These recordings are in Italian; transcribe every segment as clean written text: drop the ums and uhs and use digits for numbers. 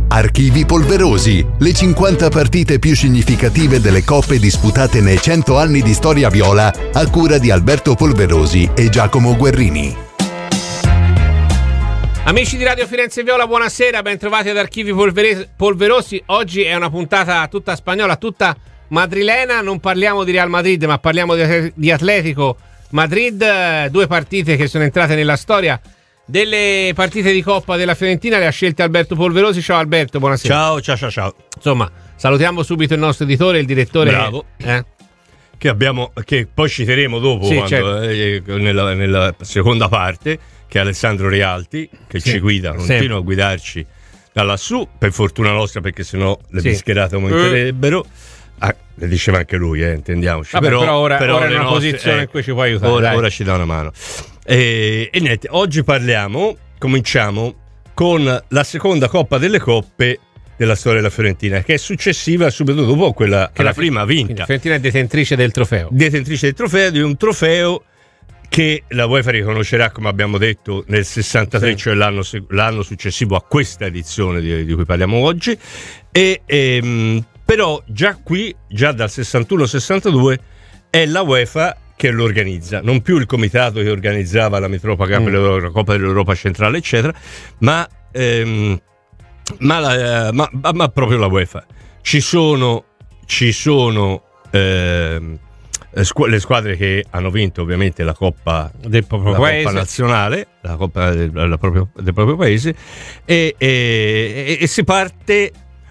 Archivi Polverosi, le 50 partite più significative delle coppe disputate nei 100 anni di storia viola, a cura di Alberto Polverosi e Giacomo Guerrini. Amici di Radio Firenze Viola, buonasera, ben trovati ad Archivi Polverosi. Oggi è una puntata tutta spagnola, tutta madrilena. Non parliamo di Real Madrid, ma parliamo di Atletico Madrid. Due partite che sono entrate nella storia delle partite di Coppa della Fiorentina. Le ha scelte Alberto Polverosi. Ciao Alberto, buonasera. Ciao. Insomma, salutiamo subito il nostro editore, il direttore. Bravo. Che poi citeremo dopo, sì, quando, certo. nella seconda parte, che è Alessandro Rialti, che ci guida, continua a guidarci da lassù, per fortuna nostra, perché sennò le bischerate aumenterebbero. Le diceva anche lui, intendiamoci. Vabbè, però ora è una nostre, posizione in cui ci può aiutare. Ora ci dà una mano. E niente, oggi cominciamo con la seconda Coppa delle Coppe della storia della Fiorentina, che è successiva subito dopo quella che la prima ha vinta. La Fiorentina è detentrice del trofeo. Di un trofeo che la UEFA riconoscerà, come abbiamo detto, nel 63, sì. Cioè l'anno successivo a questa edizione di cui parliamo oggi. Però già dal 61-62 è la UEFA che lo organizza, non più il comitato che organizzava la Mitropa Cup, la Coppa dell'Europa Centrale, eccetera, ma proprio la UEFA. Ci sono le squadre che hanno vinto ovviamente la Coppa del proprio paese, Coppa nazionale, la Coppa del proprio paese, e si parte.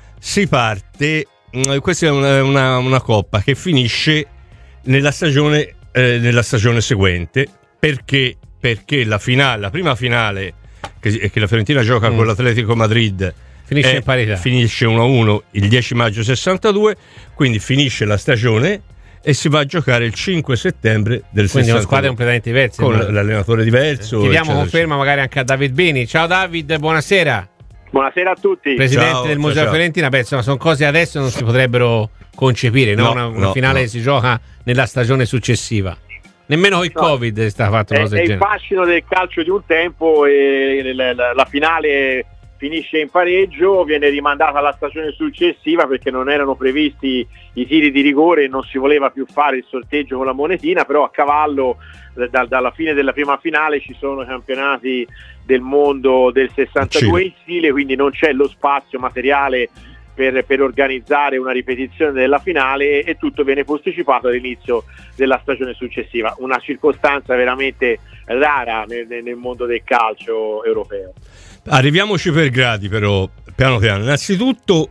Questa è una Coppa che finisce nella stagione seguente, perché la prima finale che la Fiorentina gioca con l'Atletico Madrid finisce in parità, finisce 1-1 il 10 maggio 62, quindi finisce la stagione e si va a giocare il 5 settembre del 62. Quindi sono squadre completamente diverse, con l'allenatore diverso. Chiediamo conferma magari anche a David Bini. Ciao David, buonasera. Buonasera a tutti. Presidente del Museo Fiorentina. Beh, insomma, sono cose adesso non si potrebbero concepire, no? Una finale che si gioca nella stagione successiva. Nemmeno il Covid è stato fatto una cosa del genere. È il fascino del calcio di un tempo, e la finale finisce in pareggio, viene rimandata alla stagione successiva perché non erano previsti i tiri di rigore e non si voleva più fare il sorteggio con la monetina, però a cavallo dalla fine della prima finale ci sono i campionati del mondo del 62 in stile, quindi non c'è lo spazio materiale per organizzare una ripetizione della finale e tutto viene posticipato all'inizio della stagione successiva, una circostanza veramente rara nel mondo del calcio europeo. Arriviamoci per gradi, però piano piano. Innanzitutto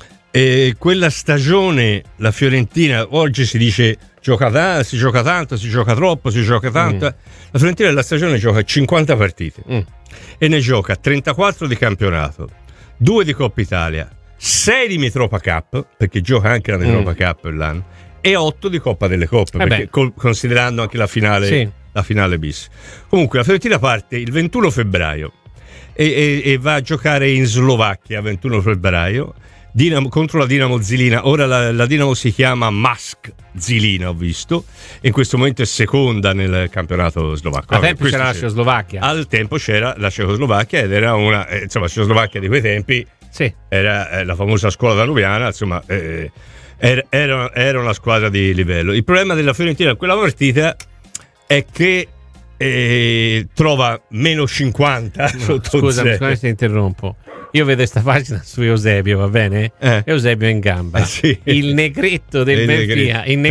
quella stagione la Fiorentina, oggi si dice si gioca tanto, si gioca troppo, si gioca tanto. La Fiorentina nella stagione gioca 50 partite e ne gioca 34 di campionato, 2 di Coppa Italia, 6 di Mitropa Cup, perché gioca anche la Mitropa Cup l'anno, e 8 di Coppa delle Coppe, perché considerando anche la finale bis. Comunque la Fiorentina parte il 21 febbraio e va a giocare in Slovacchia 21 febbraio contro la Dinamo Zilina. Ora la Dinamo si chiama Mask Zilina, ho visto, e in questo momento è seconda nel campionato slovacco. Al tempo c'era la Cecoslovacchia. Al tempo c'era la Cecoslovacchia ed era una insomma, la Cecoslovacchia di quei tempi era la famosa scuola danubiana, insomma era una squadra di livello. Il problema della Fiorentina in quella partita è che trova meno 50 sotto Scusami se interrompo. Io vedo questa pagina su Eusebio, va bene? Eusebio in gamba, il negretto del Benfica. Il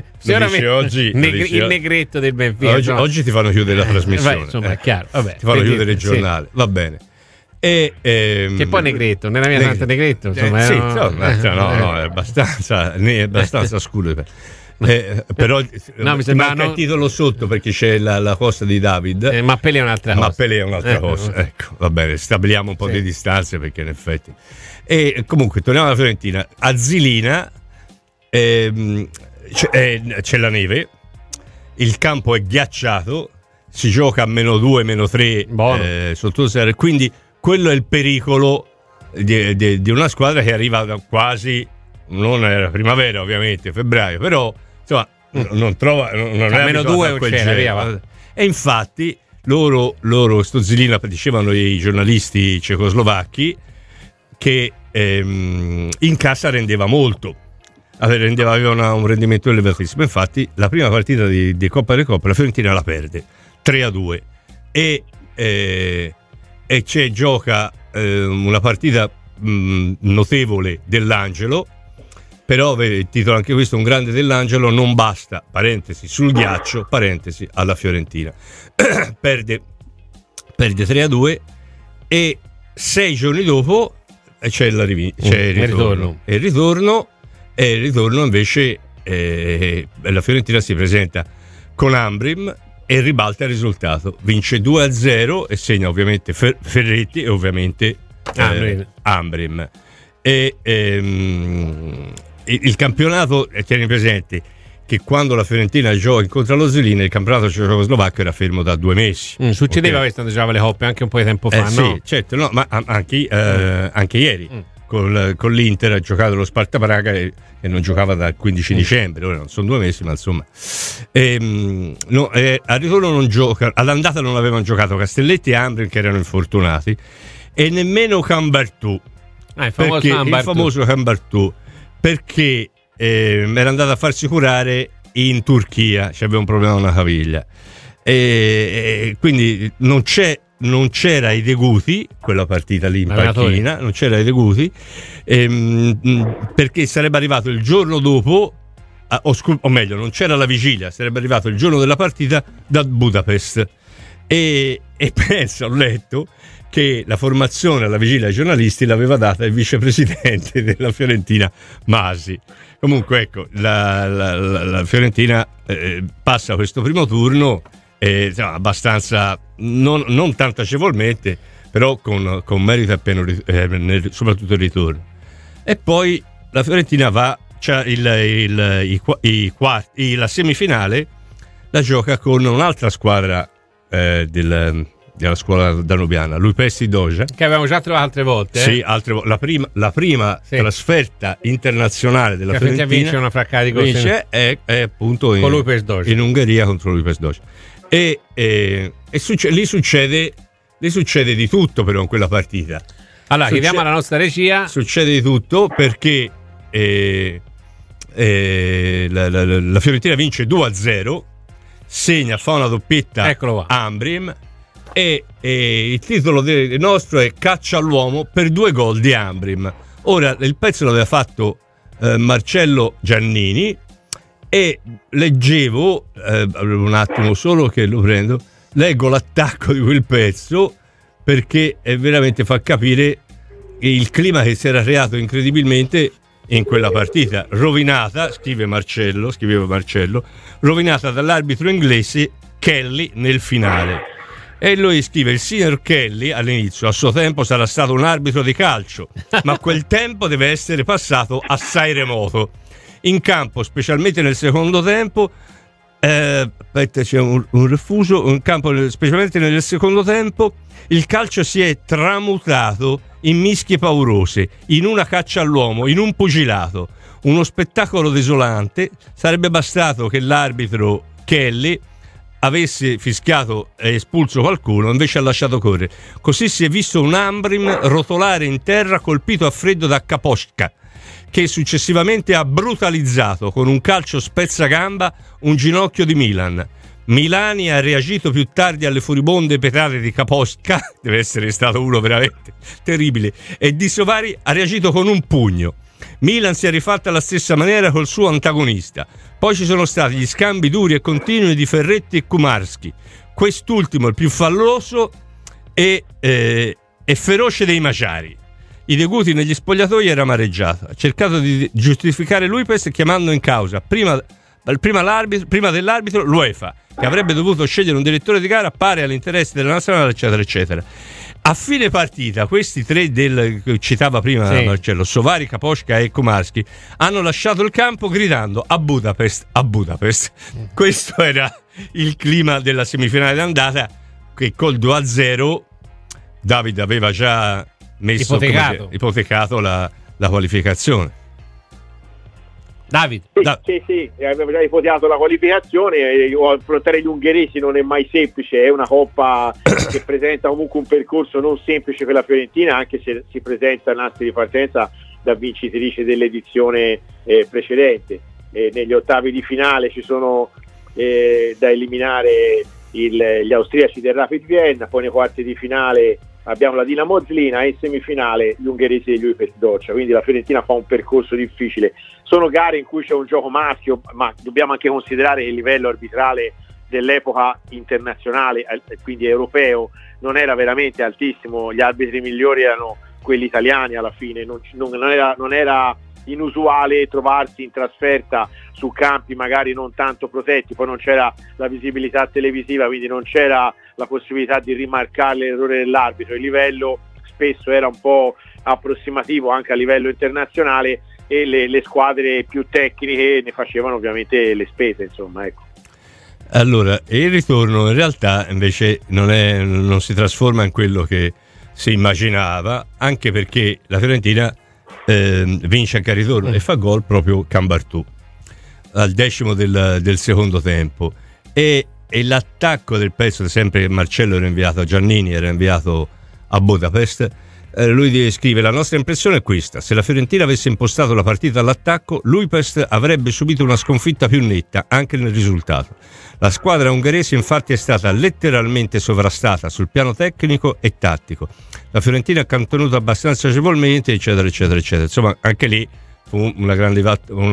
negretto del Benfica. Oggi ti fanno chiudere la trasmissione. Insomma, è chiaro. Vabbè, ti fanno chiudere il giornale, va bene. Che poi negretto, nella mia tanta negretto. Insomma, no, è abbastanza scuro. Però mi sembra il titolo sotto, perché c'è la cosa di David, Mappelli è un'altra cosa. Ecco, va bene, stabiliamo un po' di distanze, perché in effetti. E comunque torniamo alla Fiorentina. A Zilina c'è la neve, il campo è ghiacciato, si gioca a -2, -3 sotto zero, quindi quello è il pericolo di una squadra che arriva da quasi, non era primavera ovviamente, febbraio, però insomma non è -2 c'era. E infatti loro sto Zilina, dicevano i giornalisti cecoslovacchi, che in casa rendeva molto, aveva un rendimento elevatissimo. Infatti la prima partita di Coppa delle Coppe la Fiorentina la perde 3-2 e gioca una partita notevole dell'Angelo, però il titolo anche questo, un grande dell'Angelo, non basta, parentesi, sul ghiaccio, parentesi, alla Fiorentina. perde 3-2 e 6 giorni dopo c'è il ritorno. E il ritorno invece la Fiorentina si presenta con Ambrim e ribalta il risultato, vince 2-0 e segna ovviamente Ferretti e ovviamente Ambrim. E il campionato, tieni presente che quando la Fiorentina gioca contro lo Zilina, il campionato cecoslovacco era fermo da 2 mesi. Succedeva questo quando giocava le coppe anche un po' di tempo fa, no? Sì, certo, no, ma anche ieri con l'Inter ha giocato lo Sparta Praga e non giocava dal 15 dicembre, ora non sono 2 mesi, ma insomma. Al ritorno non gioca, all'andata non avevano giocato Castelletti e Ambrin, che erano infortunati, e nemmeno Cambertù. Il famoso Cambertù, perché era andato a farsi curare in Turchia, c'aveva un problema con una caviglia, e quindi non c'era ai Deguti quella partita lì in panchina, non c'era ai Deguti, perché sarebbe arrivato il giorno dopo, o meglio non c'era la vigilia, sarebbe arrivato il giorno della partita da Budapest, e penso, ho letto che la formazione alla vigilia ai giornalisti l'aveva data il vicepresidente della Fiorentina Masi. Comunque ecco, la Fiorentina passa questo primo turno abbastanza, non tanto agevolmente, però con merito appieno, soprattutto il ritorno. E poi la Fiorentina va, la semifinale la gioca con un'altra squadra della scuola danubiana, Lupesti Doja, che avevamo già trovato altre volte. Sì, la prima trasferta internazionale della Fiorentina vince una fraccata di cose, è appunto in Ungheria contro Lupesti Doja. E lì succede di tutto, però in quella partita. Allora chiediamo alla nostra regia. Succede di tutto perché la Fiorentina vince 2-0, fa una doppietta Ambrim, e il titolo nostro è Caccia all'uomo per 2 gol di Ambrim. Ora il pezzo l'aveva fatto Marcello Giannini, e leggevo un attimo solo che lo prendo, leggo l'attacco di quel pezzo perché veramente fa capire il clima che si era creato incredibilmente in quella partita, rovinata, scriveva Marcello, rovinata dall'arbitro inglese Kelly nel finale. E lui scrive: il signor Kelly all'inizio a suo tempo sarà stato un arbitro di calcio, ma quel tempo deve essere passato assai remoto. In campo, specialmente nel secondo tempo, c'è un refuso, in campo, specialmente nel secondo tempo, il calcio si è tramutato in mischie paurose, in una caccia all'uomo, in un pugilato, uno spettacolo desolante. Sarebbe bastato che l'arbitro Kelly avesse fischiato e espulso qualcuno, invece ha lasciato correre. Così si è visto un Ambrim rotolare in terra colpito a freddo da Kaposchka, che successivamente ha brutalizzato con un calcio spezzacamba un ginocchio di Milan. Milani ha reagito più tardi alle furibonde petate di Kaposchka, deve essere stato uno veramente terribile, e Di Sovari ha reagito con un pugno. Milan si è rifatta alla stessa maniera col suo antagonista. Poi ci sono stati gli scambi duri e continui di Ferretti e Kumarski, quest'ultimo il più falloso e feroce dei Magiari. I Deguti negli spogliatoi era amareggiato, ha cercato di giustificare Luipes chiamando in causa prima dell'arbitro l'UEFA, che avrebbe dovuto scegliere un direttore di gara pari all'interesse della nazionale, eccetera eccetera. A fine partita questi tre che citava prima Marcello, Sovari, Kaposchka e Kumarski, hanno lasciato il campo gridando a Budapest, a Budapest. Questo era il clima della semifinale d'andata, che col 2-0 David aveva già ipotecato la qualificazione. David. Sì, abbiamo già ipoticato la qualificazione. Affrontare gli ungheresi non è mai semplice, è una coppa che presenta comunque un percorso non semplice per la Fiorentina, anche se si presenta nastri di partenza da vincitrice dell'edizione precedente. Negli ottavi di finale ci sono da eliminare gli austriaci del Rapid Vienna, poi nei quarti di finale abbiamo la Dinamo Zlina e in semifinale gli ungheresi degli Újpest Docsa, quindi la Fiorentina fa un percorso difficile. Sono gare in cui c'è un gioco maschio, ma dobbiamo anche considerare che il livello arbitrale dell'epoca internazionale, quindi europeo, non era veramente altissimo. Gli arbitri migliori erano quelli italiani alla fine, non era inusuale trovarsi in trasferta su campi magari non tanto protetti, poi non c'era la visibilità televisiva, quindi non c'era la possibilità di rimarcare l'errore dell'arbitro. Il livello spesso era un po' approssimativo anche a livello internazionale e le squadre più tecniche ne facevano ovviamente le spese, insomma, ecco. Allora, il ritorno in realtà invece non si trasforma in quello che si immaginava, anche perché la Fiorentina vince anche al ritorno e fa gol proprio Cambartù al 10° del secondo tempo, e l'attacco del pezzo, sempre Marcello era inviato a Giannini, era inviato a Budapest, lui scrive: la nostra impressione è questa: se la Fiorentina avesse impostato la partita all'attacco, l'Újpest avrebbe subito una sconfitta più netta anche nel risultato. La squadra ungherese infatti è stata letteralmente sovrastata sul piano tecnico e tattico. La Fiorentina ha contenuto abbastanza agevolmente, eccetera eccetera eccetera. Insomma, anche lì fu una grande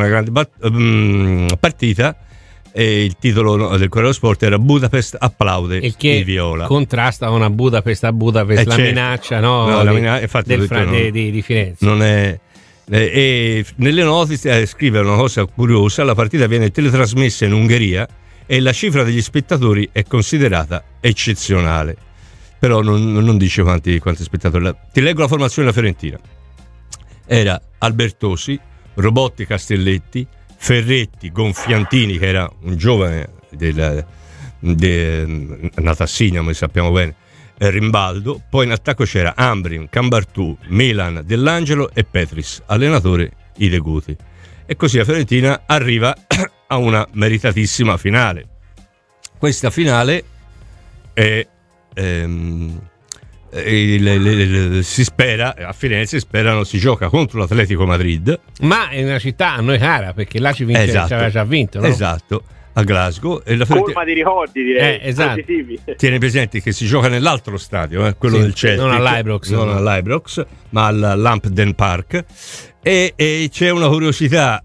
partita, e il titolo del Corriere dello Sport era Budapest applaude il Viola. Contrasta con a Budapest la certo. Minaccia, no, la minaccia di Firenze. Non è, e nelle note scrive una cosa curiosa: la partita viene teletrasmessa in Ungheria e la cifra degli spettatori è considerata eccezionale, però non dice quanti spettatori. Ti leggo la formazione della Fiorentina: era Albertosi, Robotti, Castelletti, Ferretti, Gonfiantini, che era un giovane nato a Signa, come sappiamo bene, Rimbaldo. Poi in attacco c'era Ambrin, Cambartù, Milan, Dell'Angelo e Petris, allenatore Ideguti. E così la Fiorentina arriva a una meritatissima finale. Questa finale si spera, a Firenze si gioca contro l'Atletico Madrid, ma è una città a noi cara, perché là ci aveva già vinto, no? Esatto, a Glasgow, e la colma di ricordi, direi. Esatto. Tieni presente che si gioca nell'altro stadio, quello del Celtic, non all'Ibrox, ma al Lampden Park, e c'è una curiosità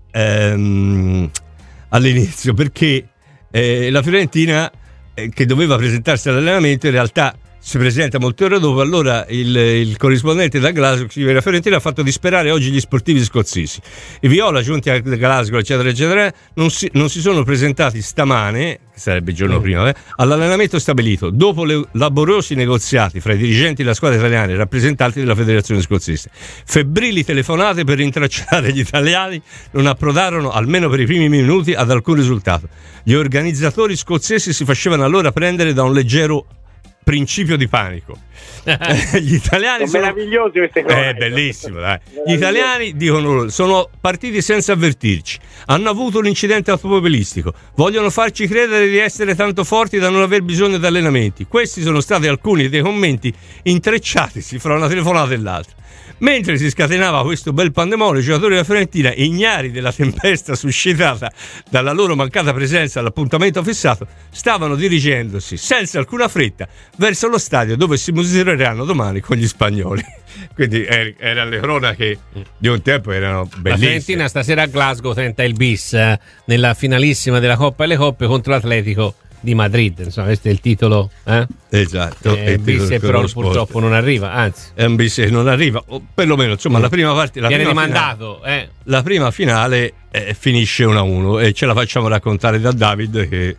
all'inizio, perché la Fiorentina che doveva presentarsi all'allenamento in realtà si presenta molte ore dopo. Allora il corrispondente da Glasgow scrive: la Fiorentina ha fatto disperare oggi gli sportivi scozzesi. I Viola, giunti a Glasgow eccetera eccetera, non si sono presentati stamane, che sarebbe il giorno prima, all'allenamento stabilito, dopo laborosi negoziati fra i dirigenti della squadra italiana e i rappresentanti della federazione scozzese. Febbrili telefonate per rintracciare gli italiani non approdarono, almeno per i primi minuti, ad alcun risultato. Gli organizzatori scozzesi si facevano allora prendere da un leggero principio di panico. Gli italiani sono meravigliosi queste cose. Bellissimo, dai. Gli italiani, dicono loro, sono partiti senza avvertirci, hanno avuto un incidente automobilistico, vogliono farci credere di essere tanto forti da non aver bisogno di allenamenti. Questi sono stati alcuni dei commenti intrecciatisi fra una telefonata e l'altra. Mentre si scatenava questo bel pandemonio, i giocatori della Fiorentina, ignari della tempesta suscitata dalla loro mancata presenza all'appuntamento fissato, stavano dirigendosi senza alcuna fretta verso lo stadio dove si misureranno domani con gli spagnoli. Quindi erano le cronache di un tempo, erano bellissime. La Fiorentina stasera a Glasgow tenta il bis nella finalissima della Coppa e le Coppe contro l'Atletico di Madrid, insomma, questo è il titolo, esatto. Il bis però purtroppo non arriva, anzi è un bis che non arriva, o perlomeno insomma la prima parte viene rimandato, la prima finale finisce 1-1 e ce la facciamo raccontare da David che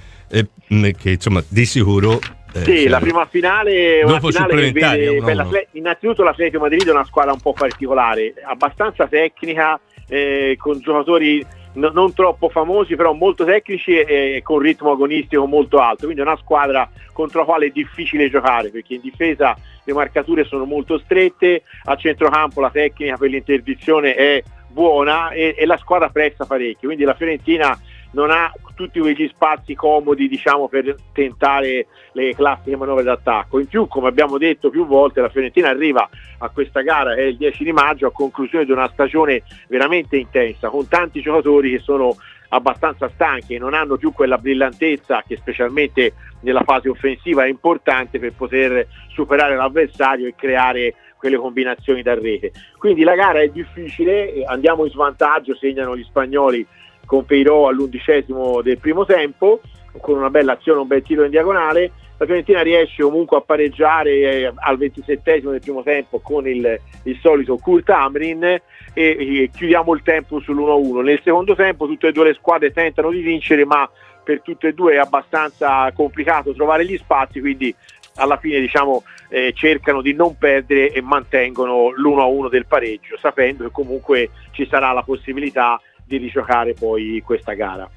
insomma di sicuro la prima finale è una dopo finale che vede innanzitutto l'Atletico Madrid è una squadra un po' particolare, abbastanza tecnica, con giocatori non troppo famosi, però molto tecnici e con ritmo agonistico molto alto, quindi è una squadra contro la quale è difficile giocare, perché in difesa le marcature sono molto strette, a centrocampo la tecnica per l'interdizione è buona e la squadra pressa parecchio, quindi la Fiorentina non ha tutti quegli spazi comodi, diciamo, per tentare le classiche manovre d'attacco. In più, come abbiamo detto più volte, la Fiorentina arriva a questa gara, che è il 10 di maggio, a conclusione di una stagione veramente intensa, con tanti giocatori che sono abbastanza stanchi e non hanno più quella brillantezza che specialmente nella fase offensiva è importante per poter superare l'avversario e creare quelle combinazioni da rete. Quindi la gara è difficile, andiamo in svantaggio, segnano gli spagnoli con Peiró all'11° del primo tempo, con una bella azione, un bel tiro in diagonale. La Fiorentina riesce comunque a pareggiare al 27° del primo tempo con il solito Kurt Hamrin e chiudiamo il tempo sull'1-1. Nel secondo tempo tutte e due le squadre tentano di vincere, ma per tutte e due è abbastanza complicato trovare gli spazi, quindi alla fine, diciamo, cercano di non perdere e mantengono l'1-1 del pareggio, sapendo che comunque ci sarà la possibilità di rigiocare poi questa gara.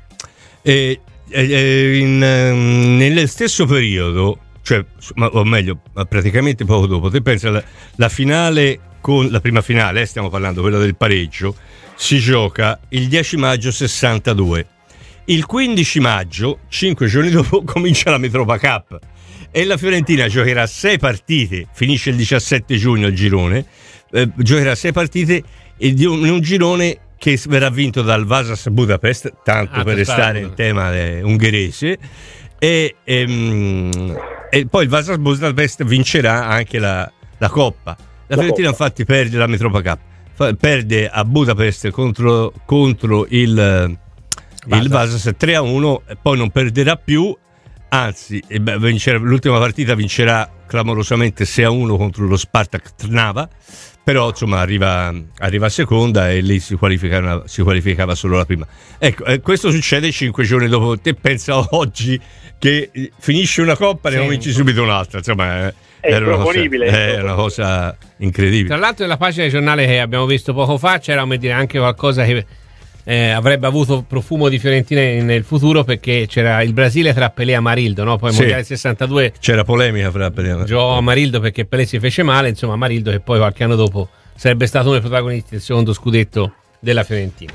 Nello stesso periodo, cioè, o meglio, praticamente poco dopo, te pensi la finale, con la prima finale, stiamo parlando, quella del pareggio, si gioca il 10 maggio 62. Il 15 maggio, 5 giorni dopo, comincia la Mitropa Cup e la Fiorentina giocherà 6 partite, finisce il 17 giugno il girone, giocherà 6 partite in un girone che verrà vinto dal Vasas Budapest, tanto per restare in tema ungherese, e poi il Vasas Budapest vincerà anche la Coppa. La Fiorentina infatti perde la Mitropa Cup, perde a Budapest contro il Vasas 3-1, e poi non perderà più, anzi l'ultima partita vincerà clamorosamente 6-1 contro lo Spartak Trnava, però insomma arriva seconda e lì si qualificava solo la prima. Ecco, questo succede 5 giorni dopo. Te pensa oggi che finisce una coppa e ne cominci subito un'altra, insomma è una cosa incredibile. Tra l'altro nella pagina del giornale che abbiamo visto poco fa c'era, come dire, anche qualcosa che avrebbe avuto profumo di Fiorentina nel futuro, perché c'era il Brasile tra Pelé e Amarildo, no? Poi mondiale 62 c'era polemica fra Pelé e Amarildo perché Pelé si fece male, insomma Amarildo, che poi qualche anno dopo sarebbe stato uno dei protagonisti del secondo scudetto della Fiorentina.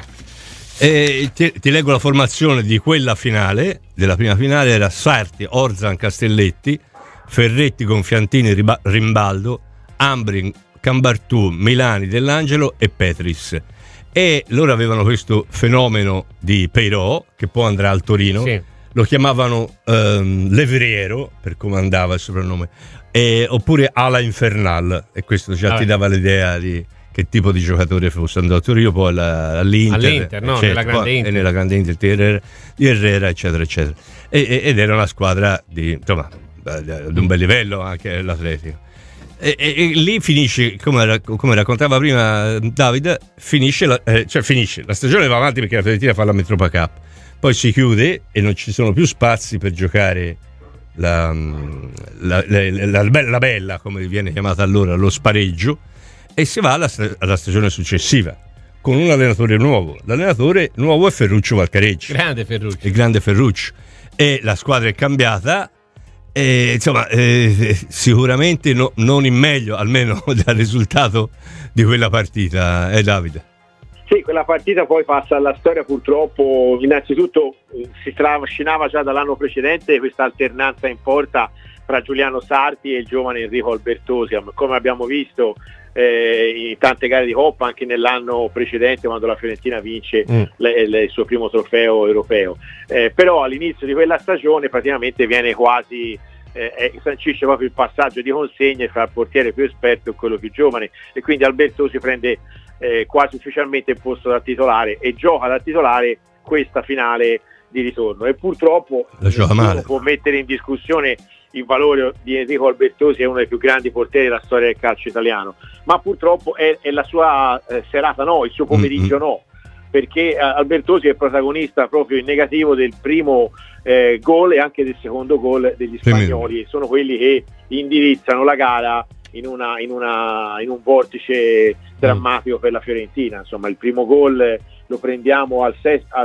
Ti leggo la formazione di quella finale. Della prima finale era Sarti, Orzan, Castelletti, Ferretti, Gonfiantini, Rimbaldo, Ambrin, Cambartù, Milani, Dell'Angelo e Petris. E loro avevano questo fenomeno di Peiró, che poi andrà al Torino, sì. Lo chiamavano Levriero, per come andava il soprannome, oppure Ala Infernal, e questo già ti dava l'idea di che tipo di giocatore fosse. Andato a Torino, poi all'Inter, no? Certo, nella grande Inter. E nella grande Inter di Herrera, eccetera, eccetera. Ed era una squadra di un bel livello anche l'Atletico. E lì finisce, come raccontava prima Davide, finisce la stagione, va avanti perché la Fiorentina fa la Mitropa Cup, poi si chiude e non ci sono più spazi per giocare la bella, come viene chiamata allora, lo spareggio, e si va alla stagione successiva con un allenatore nuovo. L'allenatore nuovo è Ferruccio Valcareggi, il grande Ferruccio, e la squadra è cambiata. Sicuramente non in meglio, almeno dal risultato di quella partita, Davide. Sì, quella partita poi passa alla storia, purtroppo. Innanzitutto si trascinava già dall'anno precedente questa alternanza in porta fra Giuliano Sarti e il giovane Enrico Albertosi, come abbiamo visto in tante gare di Coppa, anche nell'anno precedente quando la Fiorentina vince il suo primo trofeo europeo. Però all'inizio di quella stagione praticamente viene quasi sancisce proprio il passaggio di consegne fra il portiere più esperto e quello più giovane, e quindi Albertosi prende quasi ufficialmente il posto da titolare e gioca da titolare questa finale di ritorno, e purtroppo nessuno può mettere in discussione il valore di Enrico Albertosi, è uno dei più grandi portieri della storia del calcio italiano, ma purtroppo è la sua serata il suo pomeriggio perché Albertosi è protagonista proprio in negativo del primo gol e anche del secondo gol degli spagnoli, sono quelli che indirizzano la gara in un vortice drammatico per la Fiorentina. Insomma, il primo gol lo prendiamo al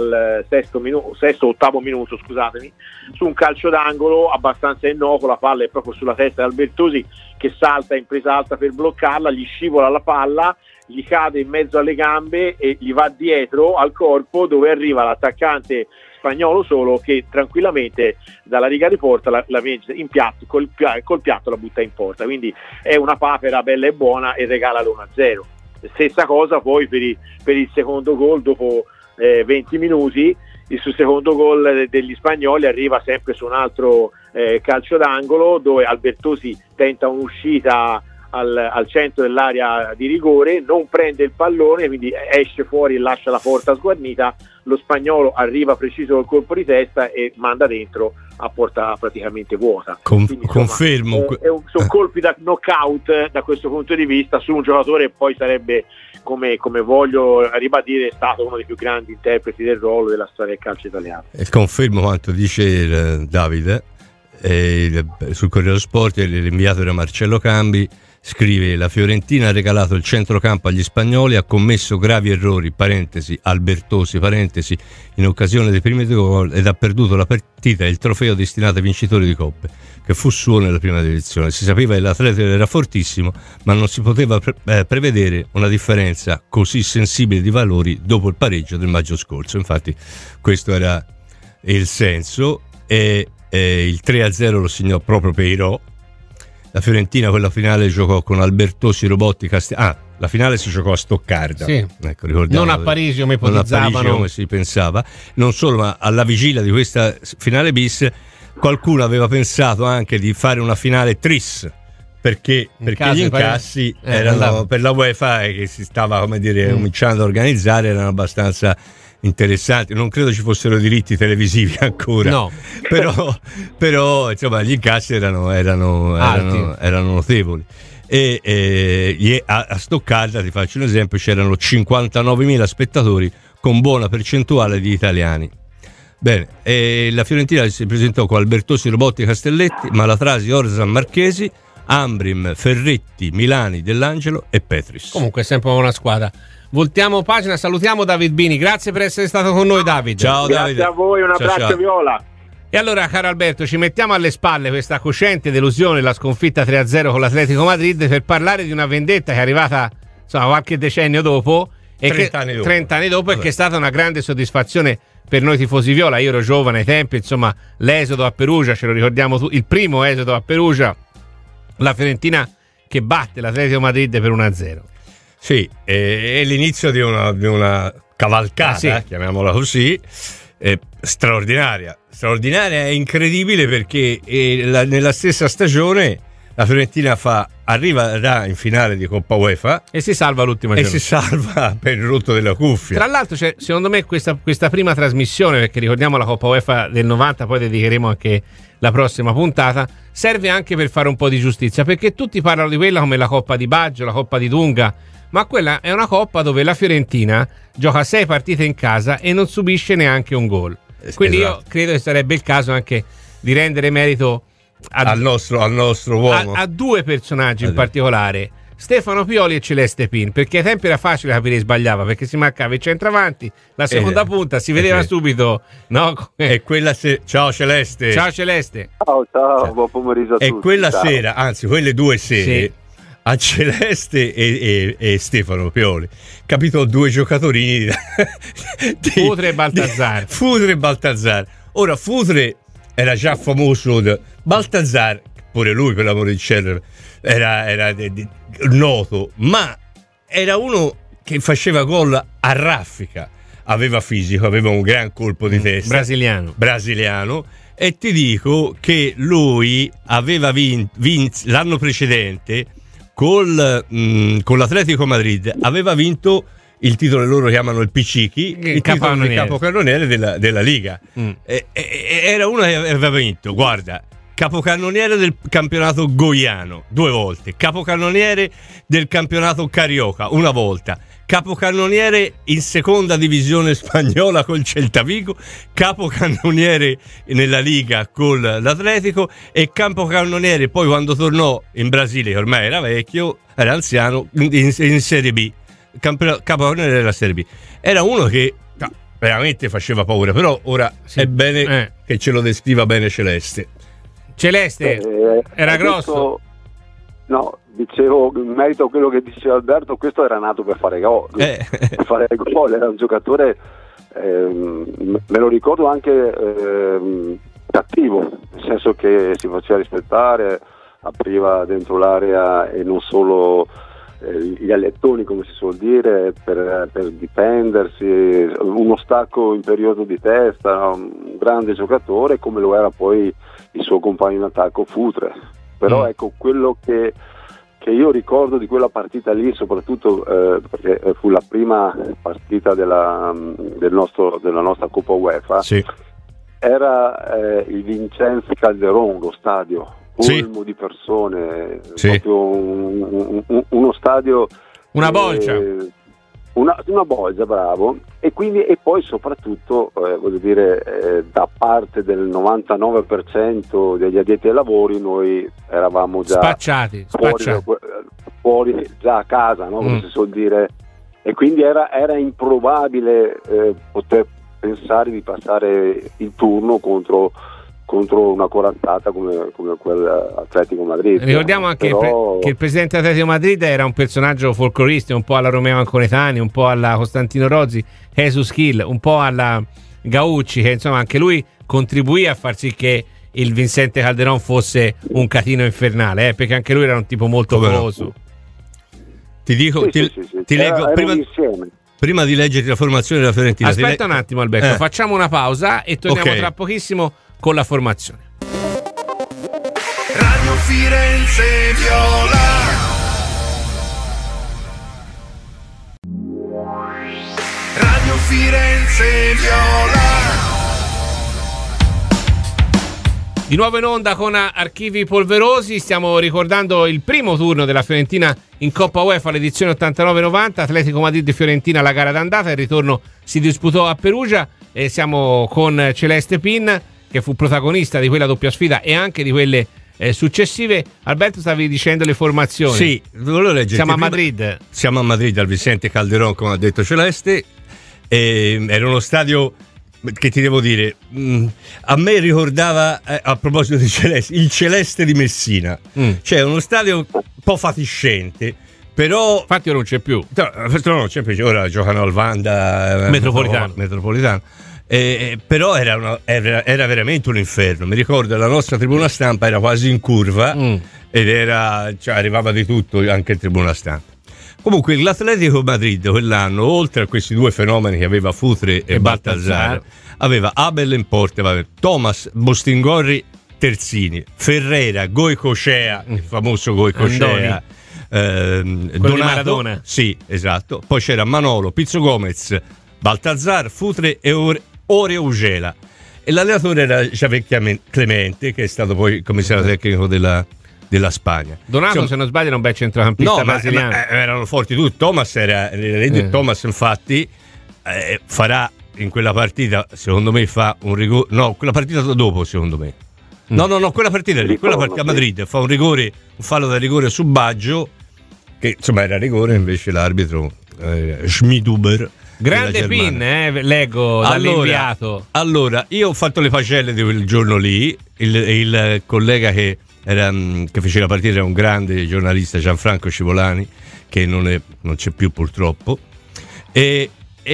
ottavo minuto, scusatemi, su un calcio d'angolo abbastanza innocuo. La palla è proprio sulla testa di Albertosi, che salta in presa alta per bloccarla, gli scivola la palla, gli cade in mezzo alle gambe e gli va dietro al corpo, dove arriva l'attaccante spagnolo solo, che tranquillamente dalla riga di porta la mette in piatto, col piatto la butta in porta. Quindi è una papera bella e buona e regala l'1-0. Stessa cosa poi per il secondo gol dopo 20 minuti. Il suo secondo gol degli spagnoli arriva sempre su un altro calcio d'angolo, dove Albertosi tenta un'uscita al centro dell'area di rigore, non prende il pallone, quindi esce fuori e lascia la porta sguarnita. Lo spagnolo arriva preciso col colpo di testa e manda dentro a porta praticamente vuota. Quindi, insomma, confermo. Sono colpi da knockout da questo punto di vista su un giocatore che poi sarebbe, come voglio ribadire, è stato uno dei più grandi interpreti del ruolo della storia del calcio italiano. E confermo quanto dice Davide sul Corriere dello Sport. L'inviato era Marcello Cambi. Scrive: la Fiorentina ha regalato il centrocampo agli spagnoli, ha commesso gravi errori, parentesi, Albertosi, parentesi, in occasione dei primi 2 gol, ed ha perduto la partita e il trofeo destinato ai vincitori di coppe, che fu suo nella prima divisione. Si sapeva che l'atleta era fortissimo, ma non si poteva prevedere una differenza così sensibile di valori dopo il pareggio del maggio scorso. Infatti questo era il senso, e il 3-0 lo segnò proprio Peiró. La Fiorentina quella finale giocò con Albertosi, Robotti, la finale si giocò a Stoccarda, sì. Ecco, non a Parigi come ipotizzavano, come si pensava. Non solo, ma alla vigilia di questa finale bis qualcuno aveva pensato anche di fare una finale tris, perché gli incassi erano per la UEFA, che si stava, come dire, cominciando a organizzare, erano abbastanza interessanti. Non credo ci fossero diritti televisivi ancora, no. però insomma gli incassi erano notevoli. E a Stoccarda, ti faccio un esempio, c'erano 59.000 spettatori con buona percentuale di italiani. Bene, e la Fiorentina si presentò con Albertosi, Robotti, Castelletti, Malatrasi, Orsan, Marchesi, Ambrim, Ferretti, Milani, Dell'Angelo e Petris. Comunque è sempre una squadra. Voltiamo pagina, salutiamo David Bini, grazie per essere stato con noi, David. Ciao Davide. Grazie a voi, un abbraccio. Ciao. Viola. E allora, caro Alberto, ci mettiamo alle spalle questa cosciente delusione, la sconfitta 3-0 con l'Atletico Madrid, per parlare di una vendetta che è arrivata, insomma, qualche decennio dopo, e 30 anni dopo, e che è stata una grande soddisfazione per noi tifosi viola. Io ero giovane ai tempi, insomma, l'esodo a Perugia, ce lo ricordiamo il primo esodo a Perugia, la Fiorentina che batte l'Atletico Madrid per 1-0. Sì, è l'inizio di una cavalcata, chiamiamola così, straordinaria e incredibile, perché nella stessa stagione la Fiorentina arriverà in finale di Coppa UEFA e si salva l'ultima giornata. E si salva per il rotto della cuffia. Tra l'altro c'è, secondo me, questa prima trasmissione, perché ricordiamo la Coppa UEFA del 90, poi dedicheremo anche la prossima puntata, serve anche per fare un po' di giustizia, perché tutti parlano di quella come la Coppa di Baggio, la Coppa di Dunga, ma quella è una Coppa dove la Fiorentina gioca 6 partite in casa e non subisce neanche un gol. Quindi Io credo che sarebbe il caso anche di rendere merito al nostro uomo, a 2 personaggi in particolare, Stefano Pioli e Celeste Pin, perché ai tempi era facile capire che sbagliava, perché si marcava il centravanti, la seconda punta, si vedeva subito, no? E quella ciao Celeste. Ciao Celeste. Ciao, buon pomeriggio a tutti. E quella sera, anzi quelle 2 sere, sì, a Celeste e Stefano Pioli capitò 2 giocatori Futre e Baltazzar. Ora Futre era già famoso, Baltazzar pure lui, per l'amore di cielo, era noto, ma era uno che faceva gol a raffica, aveva fisico, aveva un gran colpo di testa, brasiliano, e ti dico che lui aveva vinto l'anno precedente con l'Atletico Madrid, aveva vinto il titolo che loro chiamano il Piccichi, il titolo di capocannoniere della Liga. Era uno che aveva vinto, guarda, capocannoniere del campionato goiano 2 volte, capocannoniere del campionato carioca 1 volta, capocannoniere in seconda divisione spagnola col Celta Vigo, capocannoniere nella Liga con l'Atletico e capocannoniere poi quando tornò in Brasile, che ormai era vecchio, era anziano, in Serie B, capocannoniere della Serie B. Era uno che veramente faceva paura, però ora è bene che ce lo descriva bene Celeste. Era grosso? No, dicevo, in merito a quello che diceva Alberto, questo era nato per fare gol, per fare gol, era un giocatore, me lo ricordo anche cattivo, nel senso che si faceva rispettare, apriva dentro l'area e non solo gli allettoni, come si suol dire, per difendersi, uno stacco imperioso di testa, un grande giocatore, come lo era poi il suo compagno in attacco Futre. Però ecco, quello che io ricordo di quella partita lì, soprattutto perché fu la prima partita della nostra Coppa UEFA, sì. Era il Vincenzi Calderon, lo stadio colmo di persone, proprio uno stadio, una bolgia, una bolgia, bravo. E quindi, e poi soprattutto voglio dire, da parte del 99% degli addetti ai lavori noi eravamo già spacciati. Fuori già a casa, no? Come si suol dire, e quindi era improbabile poter pensare di passare il turno contro una corazzata come quel Atletico Madrid. Ricordiamo anche che il presidente Atletico Madrid era un personaggio folcloristico, un po' alla Romeo Anconetani, un po' alla Costantino Rozzi, Jesus Hill, un po' alla Gaucci, che insomma anche lui contribuì a far sì che il Vincente Calderon fosse un catino infernale, perché anche lui era un tipo molto goloso. Ti dico, ti leggo prima di leggerti la formazione della Fiorentina. Aspetta un attimo, Alberto, facciamo una pausa e torniamo tra pochissimo con la formazione. Radio Firenze Viola. Radio Firenze Viola. Di nuovo in onda con Archivi Polverosi, stiamo ricordando il primo turno della Fiorentina in Coppa UEFA, l'edizione 89-90, Atletico Madrid-Fiorentina, la gara d'andata, il ritorno si disputò a Perugia e siamo con Celeste Pin, che fu protagonista di quella doppia sfida e anche di quelle successive. Alberto, stavi dicendo le formazioni. Sì, volevo leggere. Siamo a Madrid. Siamo a Madrid, al Vicente Calderón, come ha detto Celeste. Era uno stadio che ti devo dire, a me ricordava, a proposito di Celeste, il Celeste di Messina. Cioè uno stadio un po' fatiscente, però infatti ora non c'è più. Non c'è più, ora giocano al Wanda Metropolitano. Però era veramente un inferno. Mi ricordo la nostra tribuna stampa era quasi in curva ed arrivava di tutto anche in tribuna stampa. Comunque l'Atletico Madrid quell'anno, oltre a questi due fenomeni che aveva Futre e Baltazar, aveva Abel in porta, Thomas, Bostingorri, terzini, Ferreira, Goicocea, il famoso Goicocea, Donato, Maradona. Sì, esatto. Poi c'era Manolo, Pizzo Gomez, Baltazar, Futre e Oreugela. E l'allenatore era Javier Clemente, che è stato poi commissario tecnico della Spagna. Donato, se non sbaglio, era un bel centrocampista brasiliano. Ma erano forti tutti. Thomas Thomas, infatti, farà in quella partita, secondo me, fa un rigore. No, quella partita dopo, secondo me. No, quella partita lì, quella partita a Madrid fa un fallo da rigore su Baggio, che insomma era rigore, invece l'arbitro Schmiduber. Grande Pin, leggo dall'inviato. Allora, io ho fatto le pagelle di quel giorno lì. Il collega che fece la partita era un grande giornalista, Gianfranco Civolani, che non c'è più purtroppo, e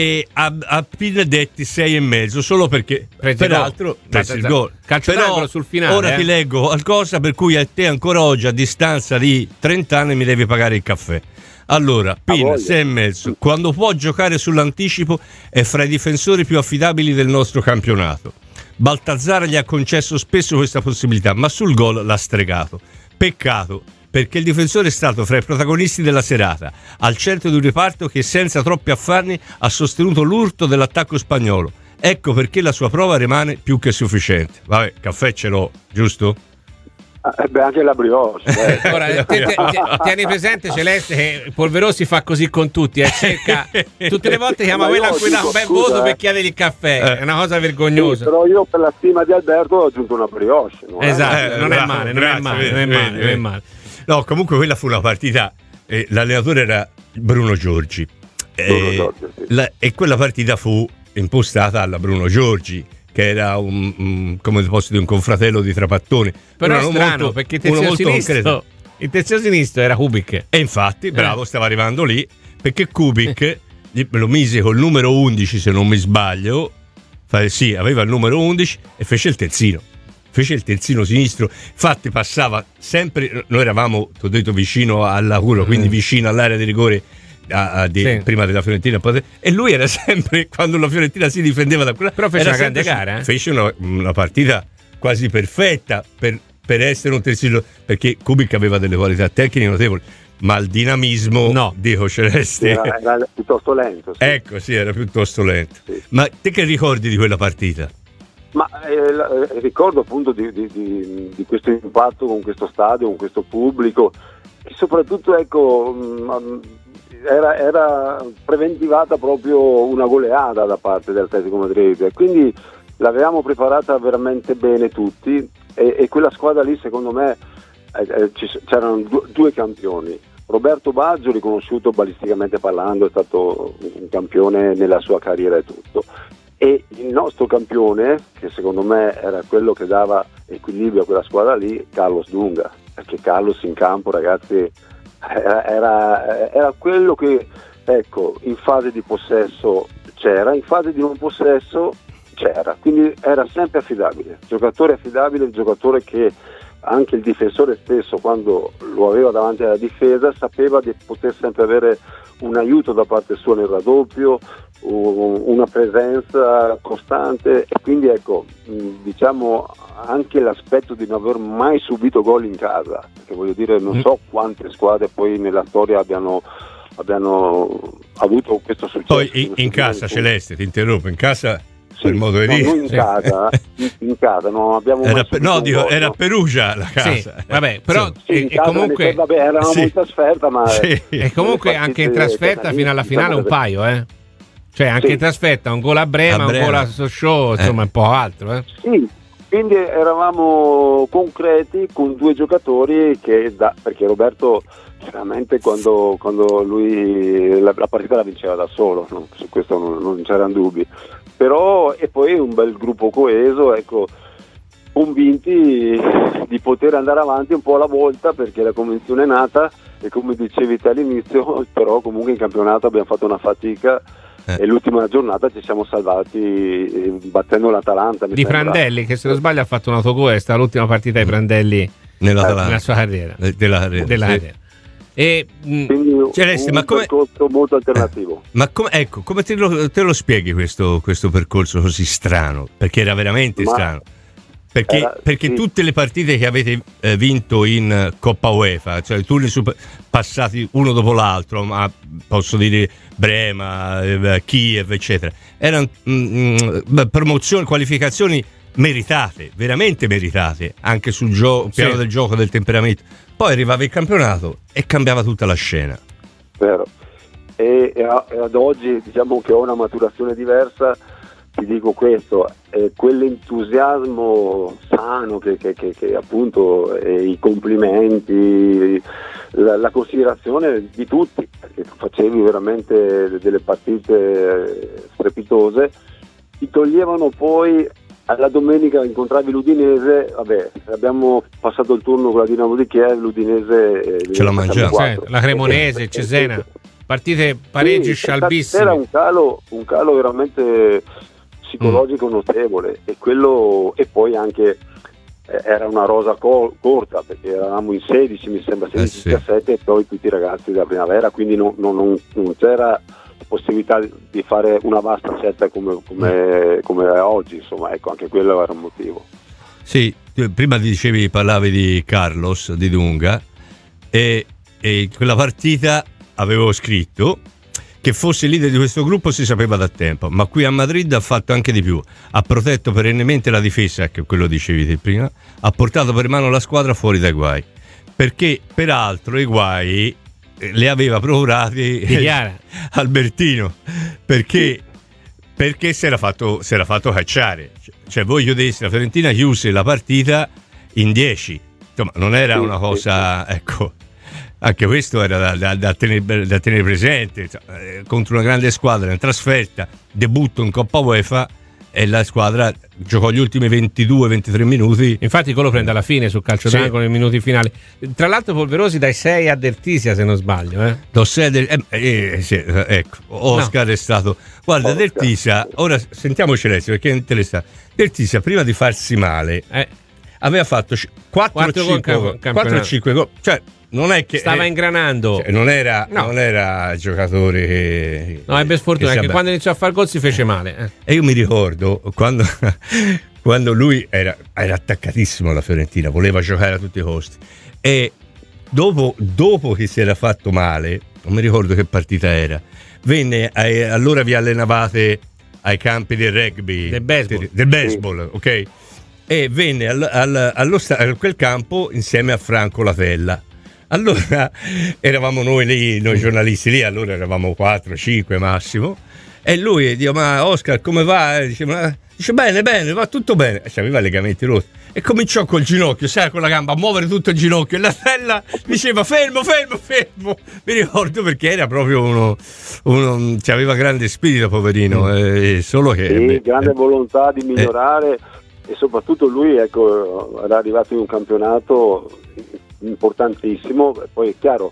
a Pin detti 6,5 solo perché peraltro prese il gol. Però sul finale, ora ti leggo qualcosa per cui a te ancora oggi, a distanza di 30 anni, mi devi pagare il caffè. Allora, Pin 6,5, quando può giocare sull'anticipo, è fra i difensori più affidabili del nostro campionato. Baltazar gli ha concesso spesso questa possibilità, ma sul gol l'ha stregato. Peccato, perché il difensore è stato fra i protagonisti della serata, al centro di un reparto che senza troppi affanni ha sostenuto l'urto dell'attacco spagnolo. Ecco perché la sua prova rimane più che sufficiente. Vabbè, caffè ce l'ho, giusto? Anche la brioche. Ora, tieni presente, Celeste, che Polverosi fa così con tutti, cerca tutte le volte chiama quella a cui dà un bel voto per chiedere il caffè. È una cosa vergognosa. Sì, però io, per la stima di Alberto, ho aggiunto una brioche. Esatto, non è male. No, comunque quella fu una partita. L'allenatore era Bruno Giorgi. E quella partita fu impostata alla Bruno Giorgi, che era un confratello di Trapattoni. Però è strano, perché terzino sinistro Il terzino sinistro era Kubik. E infatti, bravo, stava arrivando lì, perché Kubik lo mise col numero 11, se non mi sbaglio, sì, aveva il numero 11 e fece il terzino. Fece il terzino sinistro, infatti passava sempre, noi eravamo, ti ho detto, vicino alla curva, quindi vicino all'area di rigore prima della Fiorentina, e lui era sempre, quando la Fiorentina si difendeva da quella, però fece una grande gara, fece una partita quasi perfetta per essere un terzino, perché Kubik aveva delle qualità tecniche notevoli, ma il dinamismo, dico Celeste, era piuttosto lento. Sì. Ecco, sì, era piuttosto lento. Sì. Ma te che ricordi di quella partita? Ma ricordo appunto di questo impatto con questo stadio, con questo pubblico, e soprattutto, ecco, era preventivata proprio una goleada da parte dell'Atletico Madrid, quindi l'avevamo preparata veramente bene tutti, e quella squadra lì, secondo me, c'erano due campioni. Roberto Baggio, riconosciuto balisticamente parlando, è stato un campione nella sua carriera e tutto, e il nostro campione, che secondo me era quello che dava equilibrio a quella squadra lì, Carlos Dunga, perché Carlos in campo, ragazzi, era quello che, ecco, in fase di possesso c'era, in fase di non possesso c'era, quindi era sempre affidabile, giocatore affidabile, il giocatore che anche il difensore stesso, quando lo aveva davanti alla difesa, sapeva di poter sempre avere un aiuto da parte sua nel raddoppio, una presenza costante, e quindi, ecco, diciamo anche l'aspetto di non aver mai subito gol in casa, perché voglio dire, non so quante squadre poi nella storia abbiano avuto questo successo. Poi in casa, Celeste, ti interrompo, in casa, per modo di dire, in casa non abbiamo era a Perugia la casa. Sì, vabbè, però sì, comunque eravamo in trasferta, ma e comunque anche in trasferta fino alla finale un paio, cioè anche in trasferta un gol a Brema, un gol a Sochaux, insomma un po' altro, Sì, quindi eravamo concreti con due giocatori perché Roberto veramente quando lui la partita la vinceva da solo, no? Su questo non c'erano dubbi, però, e poi un bel gruppo coeso, ecco, convinti di poter andare avanti un po' alla volta, perché la convinzione è nata, e come dicevi te all'inizio, però comunque in campionato abbiamo fatto una fatica, e l'ultima giornata ci siamo salvati battendo l'Atalanta di Prandelli, che se non sbaglio ha fatto un autogol, è stata l'ultima partita di Prandelli nella sua carriera, della carriera. E Celeste, un percorso molto alternativo. Ma come te lo spieghi questo percorso così strano? Perché era veramente strano. Perché tutte le partite che avete vinto in Coppa UEFA, cioè turni passati uno dopo l'altro, ma posso dire Brema, Kiev, eccetera, erano promozioni, qualificazioni meritate, veramente meritate, anche sul piano del gioco, del temperamento. Poi arrivava il campionato e cambiava tutta la scena. Vero. E ad oggi, diciamo che ho una maturazione diversa, ti dico questo, quell'entusiasmo sano che appunto, i complimenti, la considerazione di tutti, perché facevi veramente delle partite strepitose, ti toglievano poi. Alla domenica incontravi l'Udinese, vabbè, abbiamo passato il turno con la Dinamo di Kiev, l'Udinese ce la mangiamo, la Cremonese, il Cesena, partite pareggi scialbissime. Era un calo veramente psicologico notevole, e poi anche era una rosa corta, perché eravamo in 16, mi sembra 16-17, e poi tutti i ragazzi della primavera, quindi non c'era possibilità di fare una vasta scelta come oggi, insomma, ecco, anche quello era un motivo. Sì, prima parlavi di Carlos, di Dunga, e quella partita avevo scritto che fosse leader di questo gruppo si sapeva da tempo, ma qui a Madrid ha fatto anche di più, ha protetto perennemente la difesa, che quello dicevi te prima, ha portato per mano la squadra fuori dai guai, perché peraltro i guai le aveva procurati Albertino, perché si era fatto cacciare, cioè voglio dire, la Fiorentina chiuse la partita in 10, insomma non era una cosa, ecco, anche questo era da tenere presente, contro una grande squadra in trasferta, debutto in Coppa UEFA, e la squadra giocò gli ultimi 22-23 minuti. Infatti quello prende alla fine sul calcio d'angolo nei minuti finali. Tra l'altro Polverosi dai 6 a Deltisia, se non sbaglio. Ecco, Oscar è stato... Guarda, Deltisia, ora sentiamoci Alessio perché è interessante. Deltisia prima di farsi male aveva fatto 4-5 gol, cioè non è che stava ingranando, cioè, non era giocatore che, no, ebbe sfortuna perché quando iniziò a far gol si fece male. E io mi ricordo quando lui era attaccatissimo alla Fiorentina, voleva giocare a tutti i costi, e dopo che si era fatto male, non mi ricordo che partita era, venne allora vi allenavate ai campi del rugby, del baseball, ok? E venne a quel campo insieme a Franco Latella. Allora eravamo noi giornalisti lì, allora eravamo 4-5 massimo, e lui dice: ma Oscar come va? Dice bene, va tutto bene. Cioè, aveva legamenti rotti e cominciò col ginocchio, sai, con la gamba a muovere tutto il ginocchio, e la Latella diceva fermo. Mi ricordo perché era proprio uno cioè, aveva grande spirito, poverino, solo che grande volontà di migliorare. E soprattutto lui, ecco, era arrivato in un campionato importantissimo, poi è chiaro,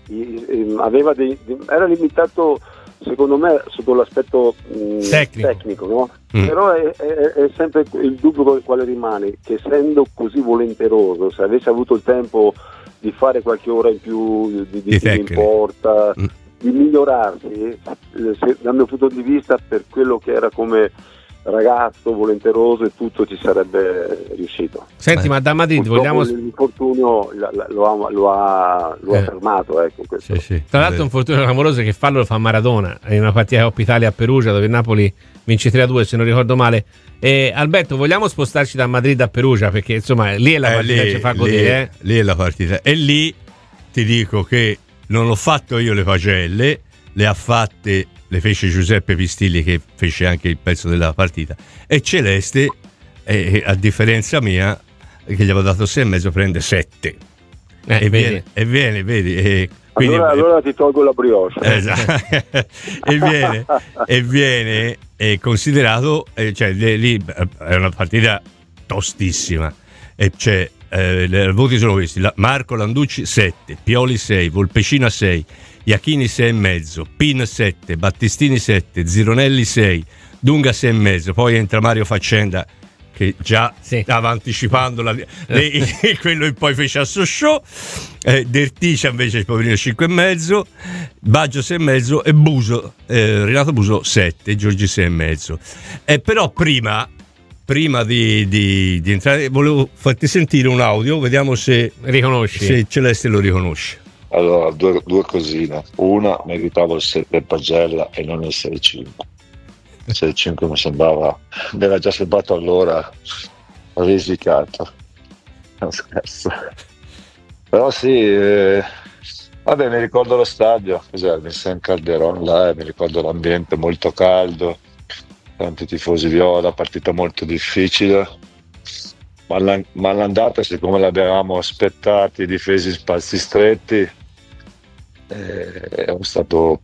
era limitato secondo me sotto l'aspetto tecnico, no? Però è sempre il dubbio quale rimane, che essendo così volenteroso, se avesse avuto il tempo di fare qualche ora in più di importa, di migliorarsi, dal mio punto di vista, per quello che era come ragazzo volenteroso e tutto, ci sarebbe riuscito. Senti, ma da Madrid vogliamo... l'infortunio lo ha fermato, ecco, questo. Sì. Tra l'altro un infortunio clamoroso che lo fa Maradona in una partita Coppa Italia a Perugia, dove il Napoli vince 3-2 se non ricordo male. Alberto, vogliamo spostarci da Madrid a Perugia, perché insomma lì è la partita che ci fa godere. Lì è la partita, e lì ti dico che non ho fatto io le pagelle, le fece Giuseppe Pistilli, che fece anche il pezzo della partita, e Celeste, a differenza mia, che gli avevo dato 6,5, prende 7 e viene, vedi, quindi, allora ti tolgo la brioche. Esatto. e viene considerato, cioè lì è una partita tostissima, e c'è i voti sono questi: Marco Landucci 7, Pioli 6, Volpecina 6, Iachini 6,5, Pin 7, Battistini 7, Zironelli 6, Dunga 6,5. Poi entra Mario Faccenda, che già stava anticipando quello che poi fece a Sochaux, Derticia invece il poverino 5,5, Baggio 6,5 e Buso, Renato Buso 7, Giorgi 6,5. Però prima di entrare volevo farti sentire un audio, vediamo se riconosci, se Celeste lo riconosce. Allora, due cosine. Una, meritavo il 7 in pagella e non il 6,5. Il 6,5 mi sembrava, mi era già sembrato allora risicato. Non scherzo. Però sì, vabbè, mi ricordo lo stadio, cos'era, il San Calderon là, mi ricordo l'ambiente molto caldo, tanti tifosi viola, partita molto difficile. Ma l'andata, siccome l'avevamo aspettati, difesi in spazi stretti, è stato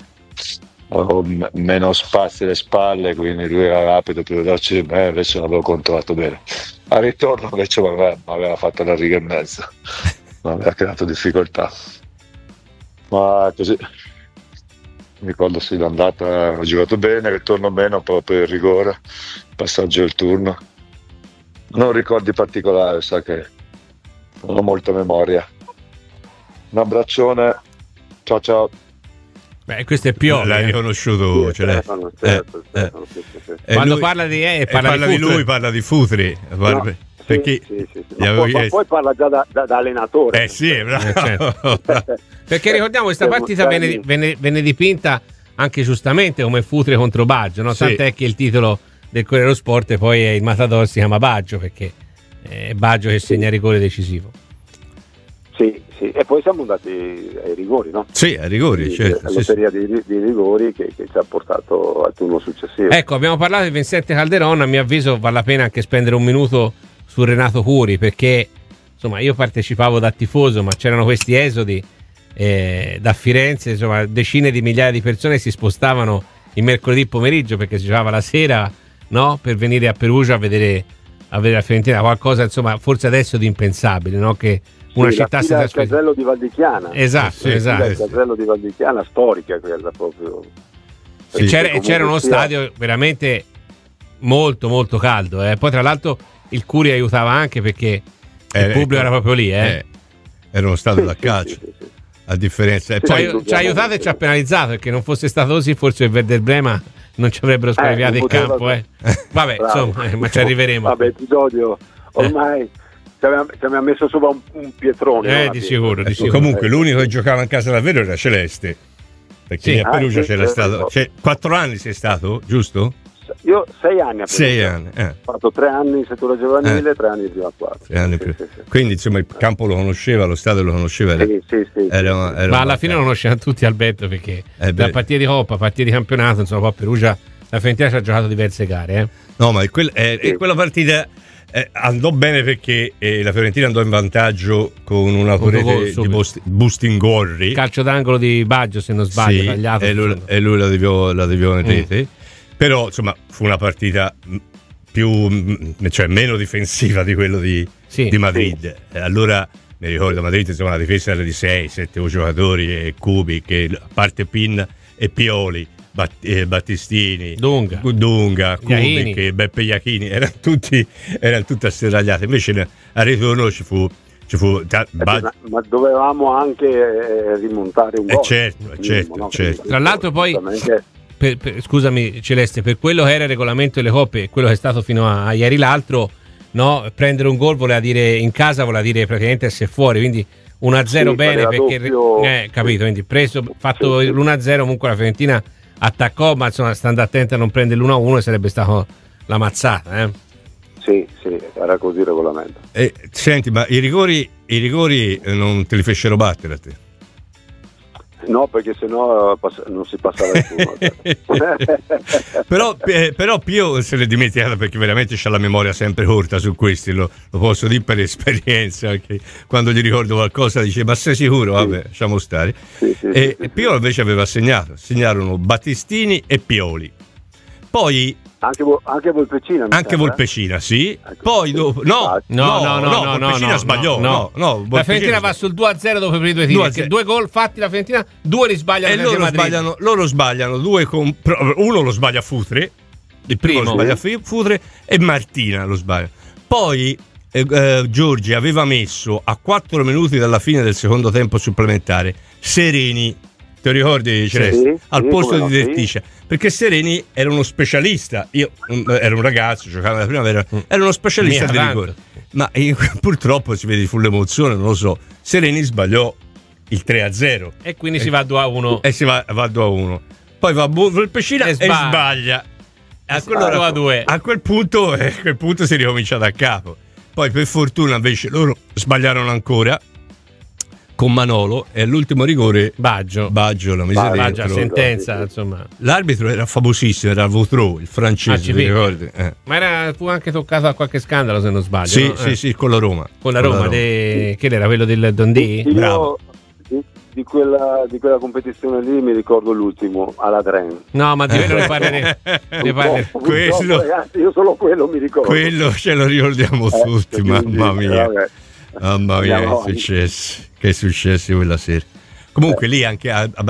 meno spazi alle spalle, quindi lui era rapido, più veloce di me, invece l'avevo controllato bene. Al ritorno invece mi aveva fatto la riga e mezza, mi aveva creato difficoltà. Ma così, mi ricordo sì, l'andata ho giocato bene, il ritorno meno, proprio il rigore, il passaggio del turno. Non ricordi particolari, sa che non ho molta memoria. Un abbraccione, ciao. Beh, questo è Pioli. L'hai riconosciuto, Stefano, quando parla di lui, parla di Futri. Perché sì. Ma poi parla già da allenatore. Bravo. Perché ricordiamo questa partita venne dipinta anche giustamente come Futri contro Baggio, no? Tant'è che il titolo del Corriere dello Sport poi il Matador si chiama Baggio, perché è Baggio che segna rigore decisivo. Sì, e poi siamo andati ai rigori, no? Sì, ai rigori, certo. La lotteria di rigori che ci ha portato al turno successivo. Ecco, abbiamo parlato di Vincente Calderon, a mio avviso vale la pena anche spendere un minuto su Renato Curi, perché insomma io partecipavo da tifoso, ma c'erano questi esodi da Firenze, insomma decine di migliaia di persone si spostavano il mercoledì pomeriggio perché si giocava la sera no? Per venire a Perugia a vedere la Fiorentina, qualcosa insomma forse adesso di impensabile, no? Che una città si trasferisce. Il casello di Valdichiana. Esatto. Il casello di Valdichiana, storica quella proprio. E c'era uno stadio veramente molto molto caldo, Poi tra l'altro il Curi aiutava anche perché il pubblico era proprio lì, Era uno stadio da calcio. Sì. A differenza. Ci ha aiutato e ci ha penalizzato, perché non fosse stato così forse il Werder Brema non ci avrebbero scaviato il campo. Vabbè, insomma, ma ci arriveremo. Vabbè, episodio ormai ci aveva messo sopra un pietrone. Di sicuro. Comunque l'unico che giocava in casa davvero era Celeste, perché a Perugia c'era stato. 4 anni sei stato, giusto? Io 6 anni. 6 anni. Ho fatto 3 anni in settore giovanile, 3 anni prima 4. 3 anni più. Quindi insomma il campo lo conosceva, lo stadio lo conosceva. Sì. Ma alla fine lo conoscevano tutti, Alberto, perché da partite di Coppa, partite di campionato, insomma, poi a Perugia la Fiorentina ci ha giocato diverse gare. No, ma quella partita andò bene perché la Fiorentina andò in vantaggio con una rete di Bustingorri. Calcio d'angolo di Baggio, se non sbaglio, tagliato. E lui la deviò in rete. Però insomma fu una partita meno difensiva di quello di Madrid. Allora mi ricordo Madrid, insomma, la difesa era di 6-7 giocatori, e Cubi, che a parte Pin e Pioli, Battistini, Dunga, Kubic, Beppe Iachini, erano tutti asserragliati. Invece al ritorno ci fu ma dovevamo anche rimontare un gol. Certo. Tra l'altro poi scusami Celeste, per quello che era il regolamento delle coppe e quello che è stato fino a ieri l'altro, no? Prendere un gol voleva dire in casa, voleva dire praticamente essere fuori, quindi 1-0 bene perché capito, quindi fatto l'1-0 comunque la Fiorentina attaccò, ma insomma stando attenta a non prendere l'1-1 sarebbe stata la mazzata. Sì, era così il regolamento. Senti, ma i rigori non te li fecero battere a te? No, perché sennò non si passava nessuno. però Pio se l'è dimenticato, perché veramente c'ha la memoria sempre corta su questi, lo posso dire per esperienza, perché quando gli ricordo qualcosa dice ma sei sicuro? Vabbè, lasciamo stare. E Pio invece aveva segnarono Battistini e Pioli, poi anche Volpecina. Anche Volpecina, sì. Ecco. Poi dopo Volpecina sbagliò. No. La Fiorentina va sul 2-0 dopo i primi 2 tiri. Perché 2 gol fatti la Fiorentina, 2 li sbagliano. E loro sbagliano 2 uno lo sbaglia Futre, il primo lo sbaglia Futre, e Martina lo sbaglia. Poi Giorgi aveva messo a 4 minuti dalla fine del secondo tempo supplementare Sereni. Ti ricordi, Celeste? Al posto di Derticia, perché Sereni era uno specialista. Io ero un ragazzo, giocavo nella primavera, era uno specialista di rigore. Ma purtroppo si vede sull'emozione, non lo so. Sereni sbagliò il 3-0 e quindi si va a 2-1. E si va a 2-1. Poi va Volpecina e sbaglia. A quel punto si ricomincia da capo. Poi per fortuna invece loro sbagliarono ancora con Manolo, e all'ultimo rigore Baggio la mise dentro. Sentenza, insomma. L'arbitro era famosissimo, era Vautreau, il francese, ti ricordi? Ma fu anche toccato a qualche scandalo, se non sbaglio. Sì, con la Roma. Che era quello del Dundee? Bravo. Di quella competizione lì mi ricordo l'ultimo alla Dren. No, ma di quello ne parleremo. Quello, ragazzi, io solo quello mi ricordo. Quello ce lo ricordiamo tutti, mamma mia. Mamma mia, che è successo quella sera. Comunque lì anche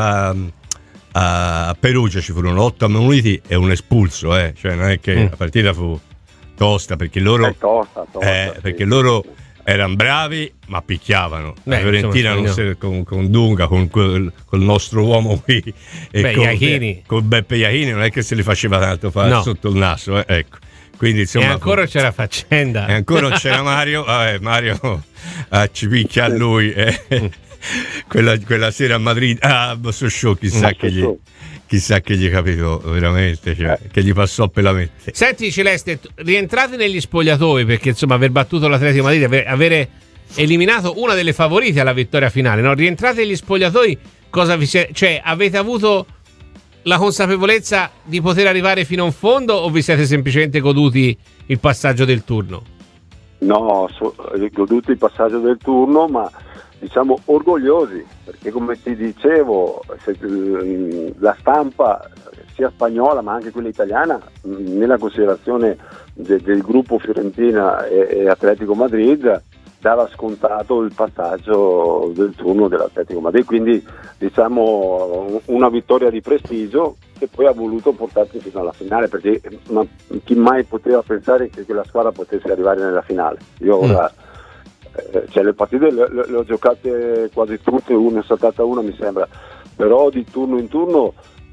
a Perugia ci furono 8 ammoniti e un espulso, cioè non è che la partita fu tosta, perché loro perché loro erano bravi ma picchiavano. La Fiorentina con Dunga, col nostro uomo qui e con Beppe Iachini non è che se li faceva tanto fare sotto il naso, ecco. Quindi, insomma, e ancora c'era faccenda. E ancora non c'era Mario. Mario ci picchia a lui. Quella sera a Madrid. Sono sciocco, chissà che gli capitò veramente, cioè, che gli passò per la mente. Senti Celeste, rientrate negli spogliatoi, perché insomma aver battuto l'Atletico Madrid, avere eliminato una delle favorite alla vittoria finale, no? Rientrate negli spogliatoi, cosa cioè avete avuto la consapevolezza di poter arrivare fino in fondo, o vi siete semplicemente goduti il passaggio del turno? No, goduti il passaggio del turno, ma diciamo orgogliosi perché come ti dicevo, la stampa sia spagnola ma anche quella italiana, nella considerazione del gruppo Fiorentina e Atletico Madrid, dava scontato il passaggio del turno dell'Atletico Madrid, quindi diciamo una vittoria di prestigio che poi ha voluto portarsi fino alla finale, perché chi mai poteva pensare che quella squadra potesse arrivare nella finale? Io ora le partite le ho giocate quasi tutte, una è saltata una mi sembra, però di turno in turno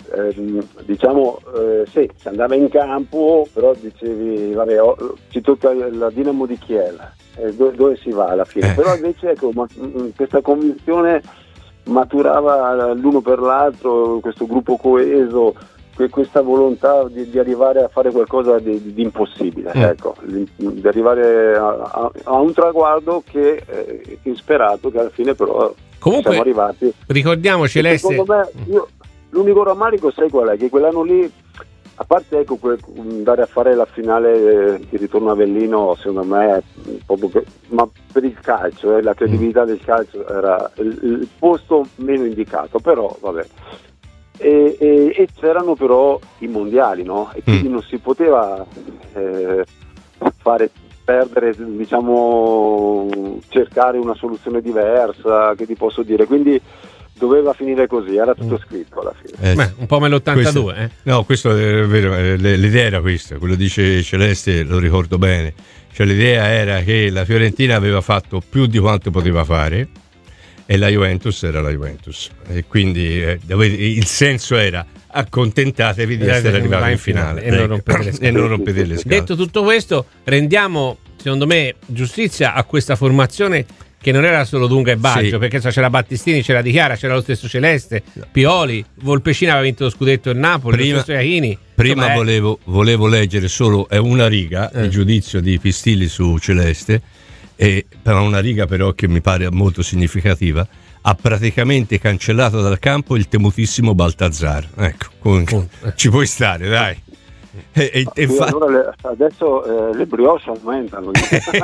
sì, si andava in campo, però dicevi vabbè, ci tocca la Dinamo di Kiev, dove si va alla fine? Però invece ecco, questa convinzione maturava l'uno per l'altro, questo gruppo coeso, questa volontà di arrivare a fare qualcosa di impossibile, ecco, di arrivare a un traguardo che insperato, che alla fine però comunque siamo arrivati. Ricordiamo Celeste, secondo me, l'unico rammarico sai qual è? Che quell'anno lì, a parte ecco, andare a fare la finale di ritorno a Avellino, secondo me proprio ma per il calcio, la credibilità del calcio era il posto meno indicato, però vabbè. E c'erano però i mondiali, no? E quindi non si poteva fare perdere, diciamo, cercare una soluzione diversa, che ti posso dire, quindi doveva finire così, era tutto scritto alla fine. Beh, un po' come l'82, No, questo è vero, l'idea era questa, quello dice Celeste, lo ricordo bene, cioè l'idea era che la Fiorentina aveva fatto più di quanto poteva fare e la Juventus era la Juventus, e quindi il senso era accontentatevi di essere arrivati in finale e non rompete le scatole. Detto tutto questo, rendiamo secondo me giustizia a questa formazione che non era solo Dunga e Baggio, perché c'era Battistini, c'era Di Chiara, c'era lo stesso Celeste, Pioli, Volpecina aveva vinto lo scudetto il Napoli, lo stesso Iachini. Prima volevo leggere solo una riga, il giudizio di Pistilli su Celeste, e per una riga però che mi pare molto significativa: ha praticamente cancellato dal campo il temutissimo Baltazzar. Ecco, ci puoi stare, dai. Allora adesso le brioche aumentano.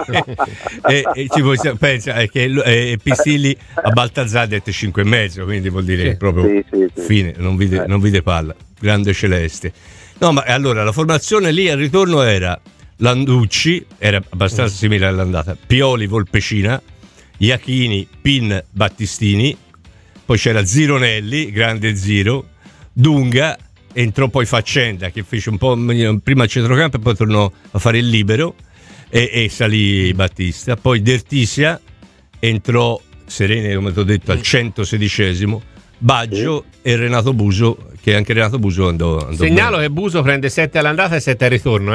Pensa che Pistilli a Baltazzar ha detto 5,5, quindi vuol dire proprio fine, non vide palla. Grande Celeste. No, ma allora la formazione lì al ritorno era Landucci, era abbastanza simile all'andata, Pioli, Volpecina, Iachini, Pin, Battistini, poi c'era Zironelli, grande Ziro, Dunga, entrò poi Faccenda che fece un po' prima al centrocampo e poi tornò a fare il libero e salì Battista, poi Dertisia, entrò Serene come ti ho detto al 116esimo, Baggio e Renato Buso, che anche Renato Buso andò segnalo bene. Che Buso prende 7 all'andata e 7 al ritorno,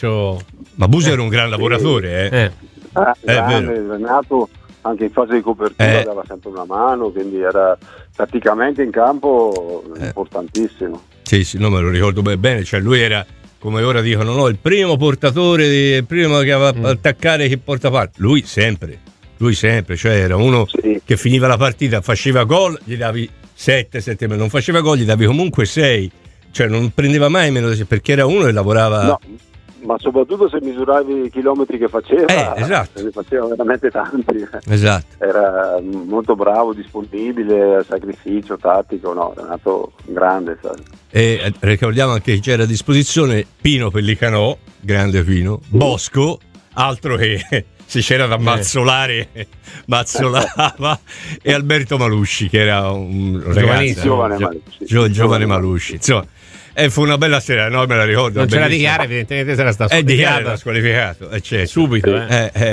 ma Buso era un gran lavoratore, grande, Renato anche in fase di copertura dava sempre una mano, quindi era tatticamente in campo importantissimo. Sì, no, me lo ricordo bene, cioè lui era, come ora dicono, no, il primo portatore, il primo che va a attaccare, che porta palla. Lui sempre, cioè era uno che finiva la partita, faceva gol, gli davi 7, non faceva gol, gli davi comunque 6, cioè non prendeva mai meno, perché era uno che lavorava. No, ma soprattutto se misuravi i chilometri che faceva, esatto. ne faceva veramente tanti. Esatto. Era molto bravo, disponibile, sacrificio, tattico, no, Renato grande, sai. E ricordiamo anche che c'era a disposizione Pino Pellicanò, grande Pino, Bosco, altro che se c'era da mazzolare, mazzolava, e Alberto Malusci, che era un ragazzo giovane Malusci, insomma. Fu una bella sera, no? Me la ricordo. Non c'era Di Chiara, evidentemente se era stato squalificato. Di Chiara era squalificato, certo. Subito.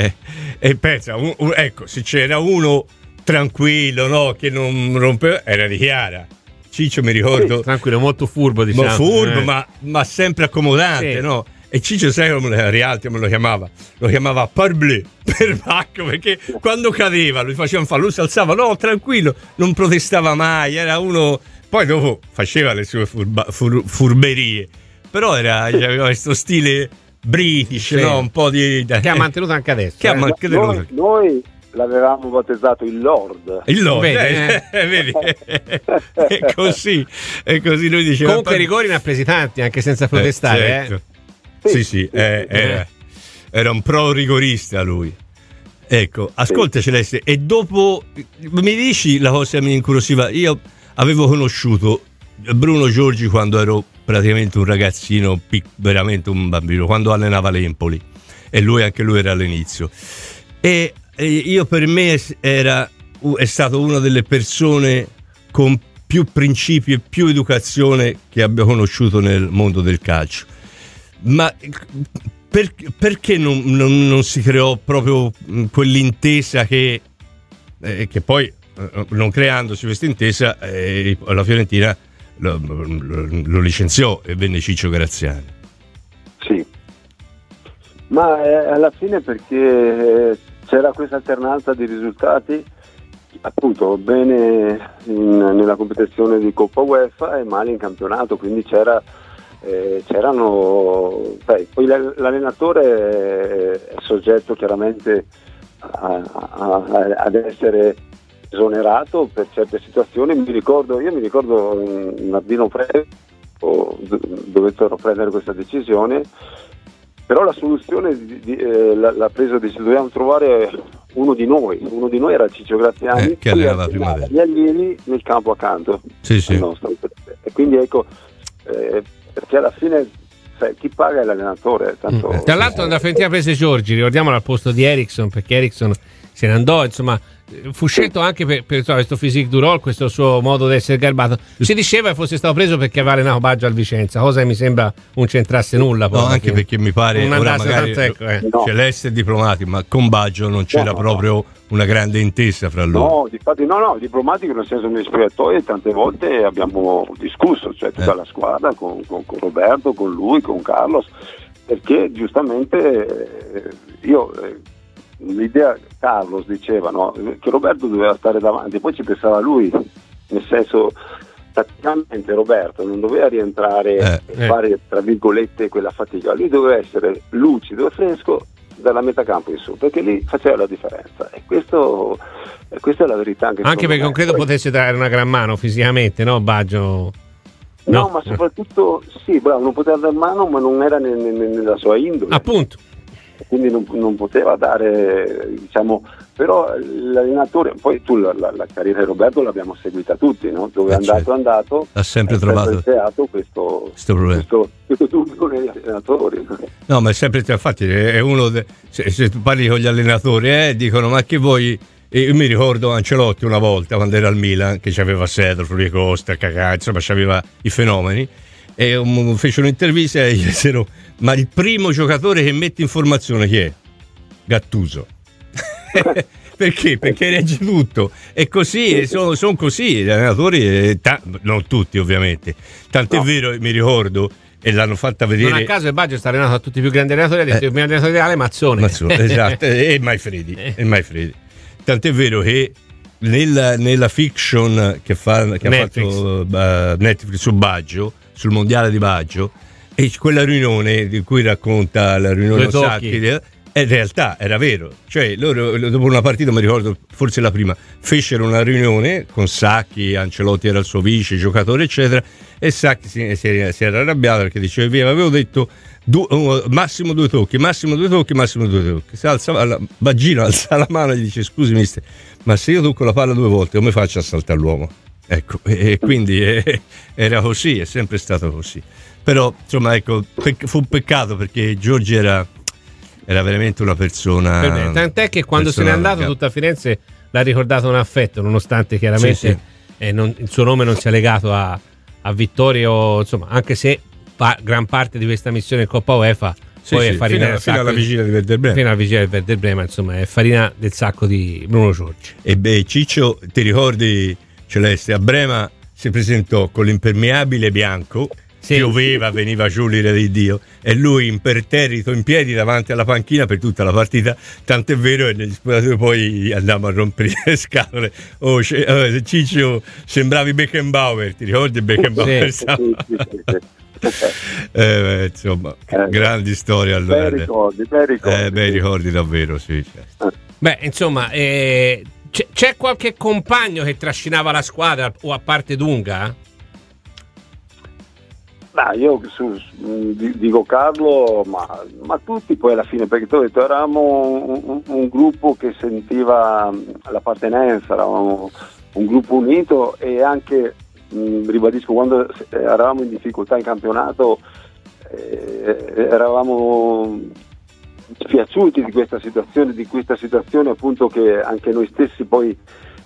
E pensa, ecco, se c'era uno tranquillo, no? Che non rompeva, era Di Chiara. Ciccio mi ricordo. Tranquillo, molto furbo, diciamo. Furbo, ma sempre accomodante, no? E Ciccio, sai come Rialti me lo chiamava? Lo chiamava parbleu, per Bacco, perché quando cadeva lui faceva un fallo, lui si alzava, no, tranquillo, non protestava mai, era uno. Poi dopo faceva le sue furberie, però aveva questo stile british, no? Un po' di. Che ha mantenuto anche adesso. Noi l'avevamo battezzato il Lord. Il Lord, vedi? È così lui diceva. Comunque Rigori ne ha presi tanti anche senza protestare. Certo. Sì, era un pro rigorista lui. Ecco, ascolta Celeste, e dopo mi dici la cosa che mi incuriosiva. Io avevo conosciuto Bruno Giorgi quando ero praticamente un ragazzino, veramente un bambino, quando allenava l'Empoli, e anche lui era all'inizio, e io, per me è stato una delle persone con più principi e più educazione che abbia conosciuto nel mondo del calcio. Ma perché non si creò proprio quell'intesa che poi, non creandosi questa intesa, la Fiorentina lo licenziò e venne Ciccio Graziani? Sì, ma alla fine perché c'era questa alternanza di risultati, appunto, bene nella competizione di Coppa UEFA e male in campionato, quindi c'erano, poi l'allenatore è soggetto chiaramente ad essere esonerato per certe situazioni. Mi ricordo Nardino Prego dovettero prendere questa decisione, però la soluzione l'ha presa, dovevamo trovare uno di noi era Ciccio Graziani, che allenava prima gli allievi nel campo accanto al nostro, e quindi ecco, perché alla fine chi paga è l'allenatore. Tanto, tra l'altro nella Fiorentina prese Giorgi, ricordiamolo, al posto di Eriksson, perché Eriksson se ne andò, insomma fu scelto anche per questo physique du role, questo suo modo di essere garbato. Si diceva che fosse stato preso perché aveva allenato Baggio al Vicenza, cosa che mi sembra non c'entrasse nulla. No, anche perché mi pare ora magari no. Celeste è diplomatico, ma con Baggio non c'era proprio una grande intesa fra loro. No, difatti no, diplomatico nel senso mi spogliatoio, e tante volte abbiamo discusso, cioè tutta la squadra con Roberto, con lui, con Carlos, perché giustamente l'idea, Carlos diceva, no, che Roberto doveva stare davanti, poi ci pensava lui, nel senso, tatticamente Roberto non doveva rientrare e fare tra virgolette quella fatica, lui doveva essere lucido e fresco dalla metà campo in su, perché lì faceva la differenza, e questa è la verità. Anche perché non credo potesse dare una gran mano fisicamente, no Baggio? No, ma soprattutto sì, bravo, non poteva dare mano, ma non era nella sua indole, appunto, quindi non poteva dare, diciamo. Però l'allenatore, poi tu la carriera di Roberto l'abbiamo seguita tutti, no? Dove è andato ha sempre trovato questo dubbio negli allenatori. No, ma è sempre, infatti è uno se tu parli con gli allenatori dicono ma che vuoi. Io mi ricordo Ancelotti una volta quando era al Milan, che c'aveva Sedro, Fulvio Costa, Cacà, insomma c'aveva i fenomeni, e fece un'intervista e gli dissero ma il primo giocatore che mette in formazione chi è? Gattuso. Perché? Perché regge tutto, e così sono così gli allenatori, non tutti ovviamente, tant'è vero, mi ricordo, e l'hanno fatta vedere. Non a caso il Baggio sta allenato a tutti i più grandi allenatori, ha detto il mio allenatore ideale Mazzone, esatto, e Maifredi. Tant'è vero che nella fiction che ha fatto Netflix su Baggio, sul mondiale di Baggio, e quella riunione di cui racconta la riunione Sacchi, in realtà era vero, cioè loro dopo una partita, mi ricordo forse la prima, fecero una riunione con Sacchi, Ancelotti era il suo vice, giocatore eccetera, e Sacchi si era arrabbiato perché diceva vi avevo detto massimo due tocchi. Baggino alza la mano e gli dice scusi mister, ma se io tocco la palla 2 volte come faccio a saltare l'uomo? Ecco, e quindi era così, è sempre stato così. Però insomma ecco, fu un peccato perché Giorgi era veramente una persona, tant'è che quando se n'è andato tutta Firenze l'ha ricordato un affetto, nonostante chiaramente il suo nome non sia legato a vittorie, o insomma, anche se gran parte di questa missione in Coppa UEFA poi è farina fino alla vigilia di Werder Bremen. Fino alla vigilia di Werder Bremen, insomma, è farina del sacco di Bruno Giorgi. E Ciccio, ti ricordi Celeste, a Brema si presentò con l'impermeabile bianco, pioveva, veniva giù l'ira di Dio, e lui imperterrito in piedi davanti alla panchina per tutta la partita, tant'è vero che negli spogliatoi poi andavamo a rompere le scatole. Ciccio, sembravi Beckenbauer, ti ricordi Beckenbauer? Sì. Insomma, grandi storie allora. Bei ricordi davvero, sì. Beh, insomma, c'è qualche compagno che trascinava la squadra, o a parte Dunga? Io dico Carlo, ma tutti poi alla fine, perché ti ho detto, eravamo un gruppo che sentiva l'appartenenza, eravamo un gruppo unito, e anche, ribadisco, quando eravamo in difficoltà in campionato eravamo spiaciuti di questa situazione appunto, che anche noi stessi poi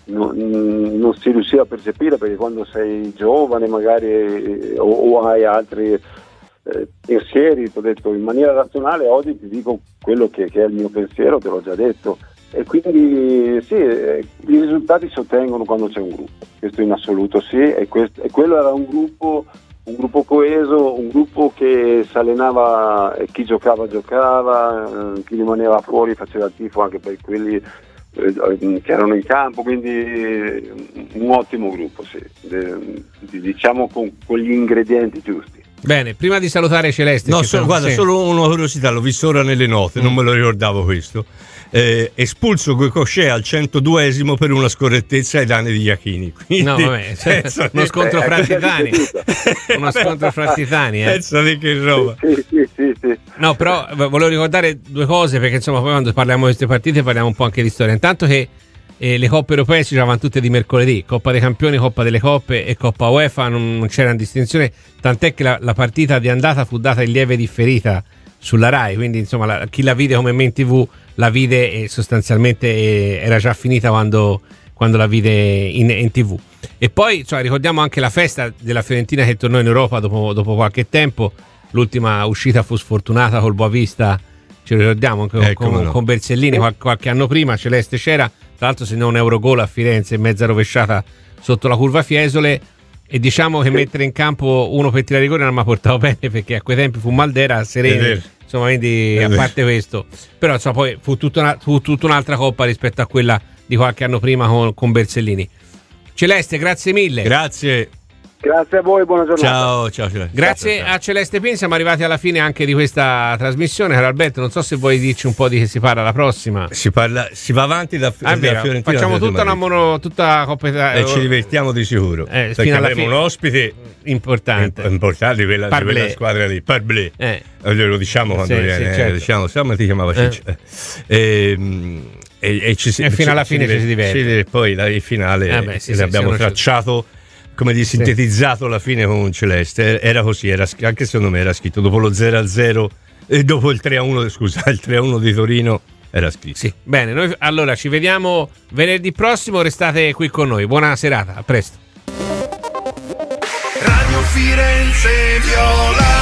non si riusciva a percepire, perché quando sei giovane magari o hai altri pensieri, ti ho detto in maniera razionale. Oggi ti dico quello che è il mio pensiero, te l'ho già detto, e quindi sì, i risultati si ottengono quando c'è un gruppo, questo in assoluto sì, e quello era un gruppo coeso, un gruppo che si allenava, e chi giocava, chi rimaneva fuori faceva il tifo anche per quelli che erano in campo, quindi un ottimo gruppo, sì, diciamo con gli ingredienti giusti. Bene, prima di salutare Celeste, solo una curiosità, l'ho visto ora nelle note, non me lo ricordavo questo. Espulso Goikosce al 102esimo per una scorrettezza ai danni di Iachini. Uno scontro fra titani. Uno scontro fra titani. Pensa di che roba. Sì. No, però volevo ricordare due cose, perché insomma poi quando parliamo di queste partite parliamo un po' anche di storia. Intanto che le coppe europee si giocavano tutte di mercoledì, Coppa dei Campioni, Coppa delle Coppe e Coppa UEFA, non c'era distinzione, tant'è che la partita di andata fu data in lieve differita sulla Rai, quindi insomma chi la vide come me in TV la vide, e sostanzialmente era già finita quando la vide in TV. E poi ricordiamo anche la festa della Fiorentina che tornò in Europa dopo qualche tempo. L'ultima uscita fu sfortunata col Boavista, ci ricordiamo, con Bersellini qualche anno prima. Celeste c'era, tra l'altro segnò un Eurogol a Firenze in mezza rovesciata sotto la curva Fiesole, e diciamo che mettere in campo uno per tirare rigore non mi ha portato bene, perché a quei tempi fu Maldera, Sereni, insomma, quindi a parte questo, però insomma, poi fu tutta un'altra coppa rispetto a quella di qualche anno prima con Bersellini. Celeste, grazie mille. Grazie a voi, buona giornata. Ciao Celeste. Grazie a Celeste Pin, siamo arrivati alla fine anche di questa trasmissione. Caro Alberto, non so se vuoi dirci un po' di che si parla la prossima. Si va avanti da Fiorentina. Facciamo tutta Coppa Italia. E ci divertiamo di sicuro. Perché avremo un ospite importante di quella squadra lì. Parblé. Lo diciamo quando viene. Certo. Diciamo, ma ti chiamava Ciccio. E fino alla fine ci si diverte. Poi il finale abbiamo tracciato, come di sintetizzato alla fine con Celeste. Era così, anche secondo me era scritto dopo lo 0-0 e dopo il 3-1, scusa, il 3-1 di Torino era scritto. Sì, bene, noi allora ci vediamo venerdì prossimo, restate qui con noi. Buona serata, a presto. Radio Firenze Viola.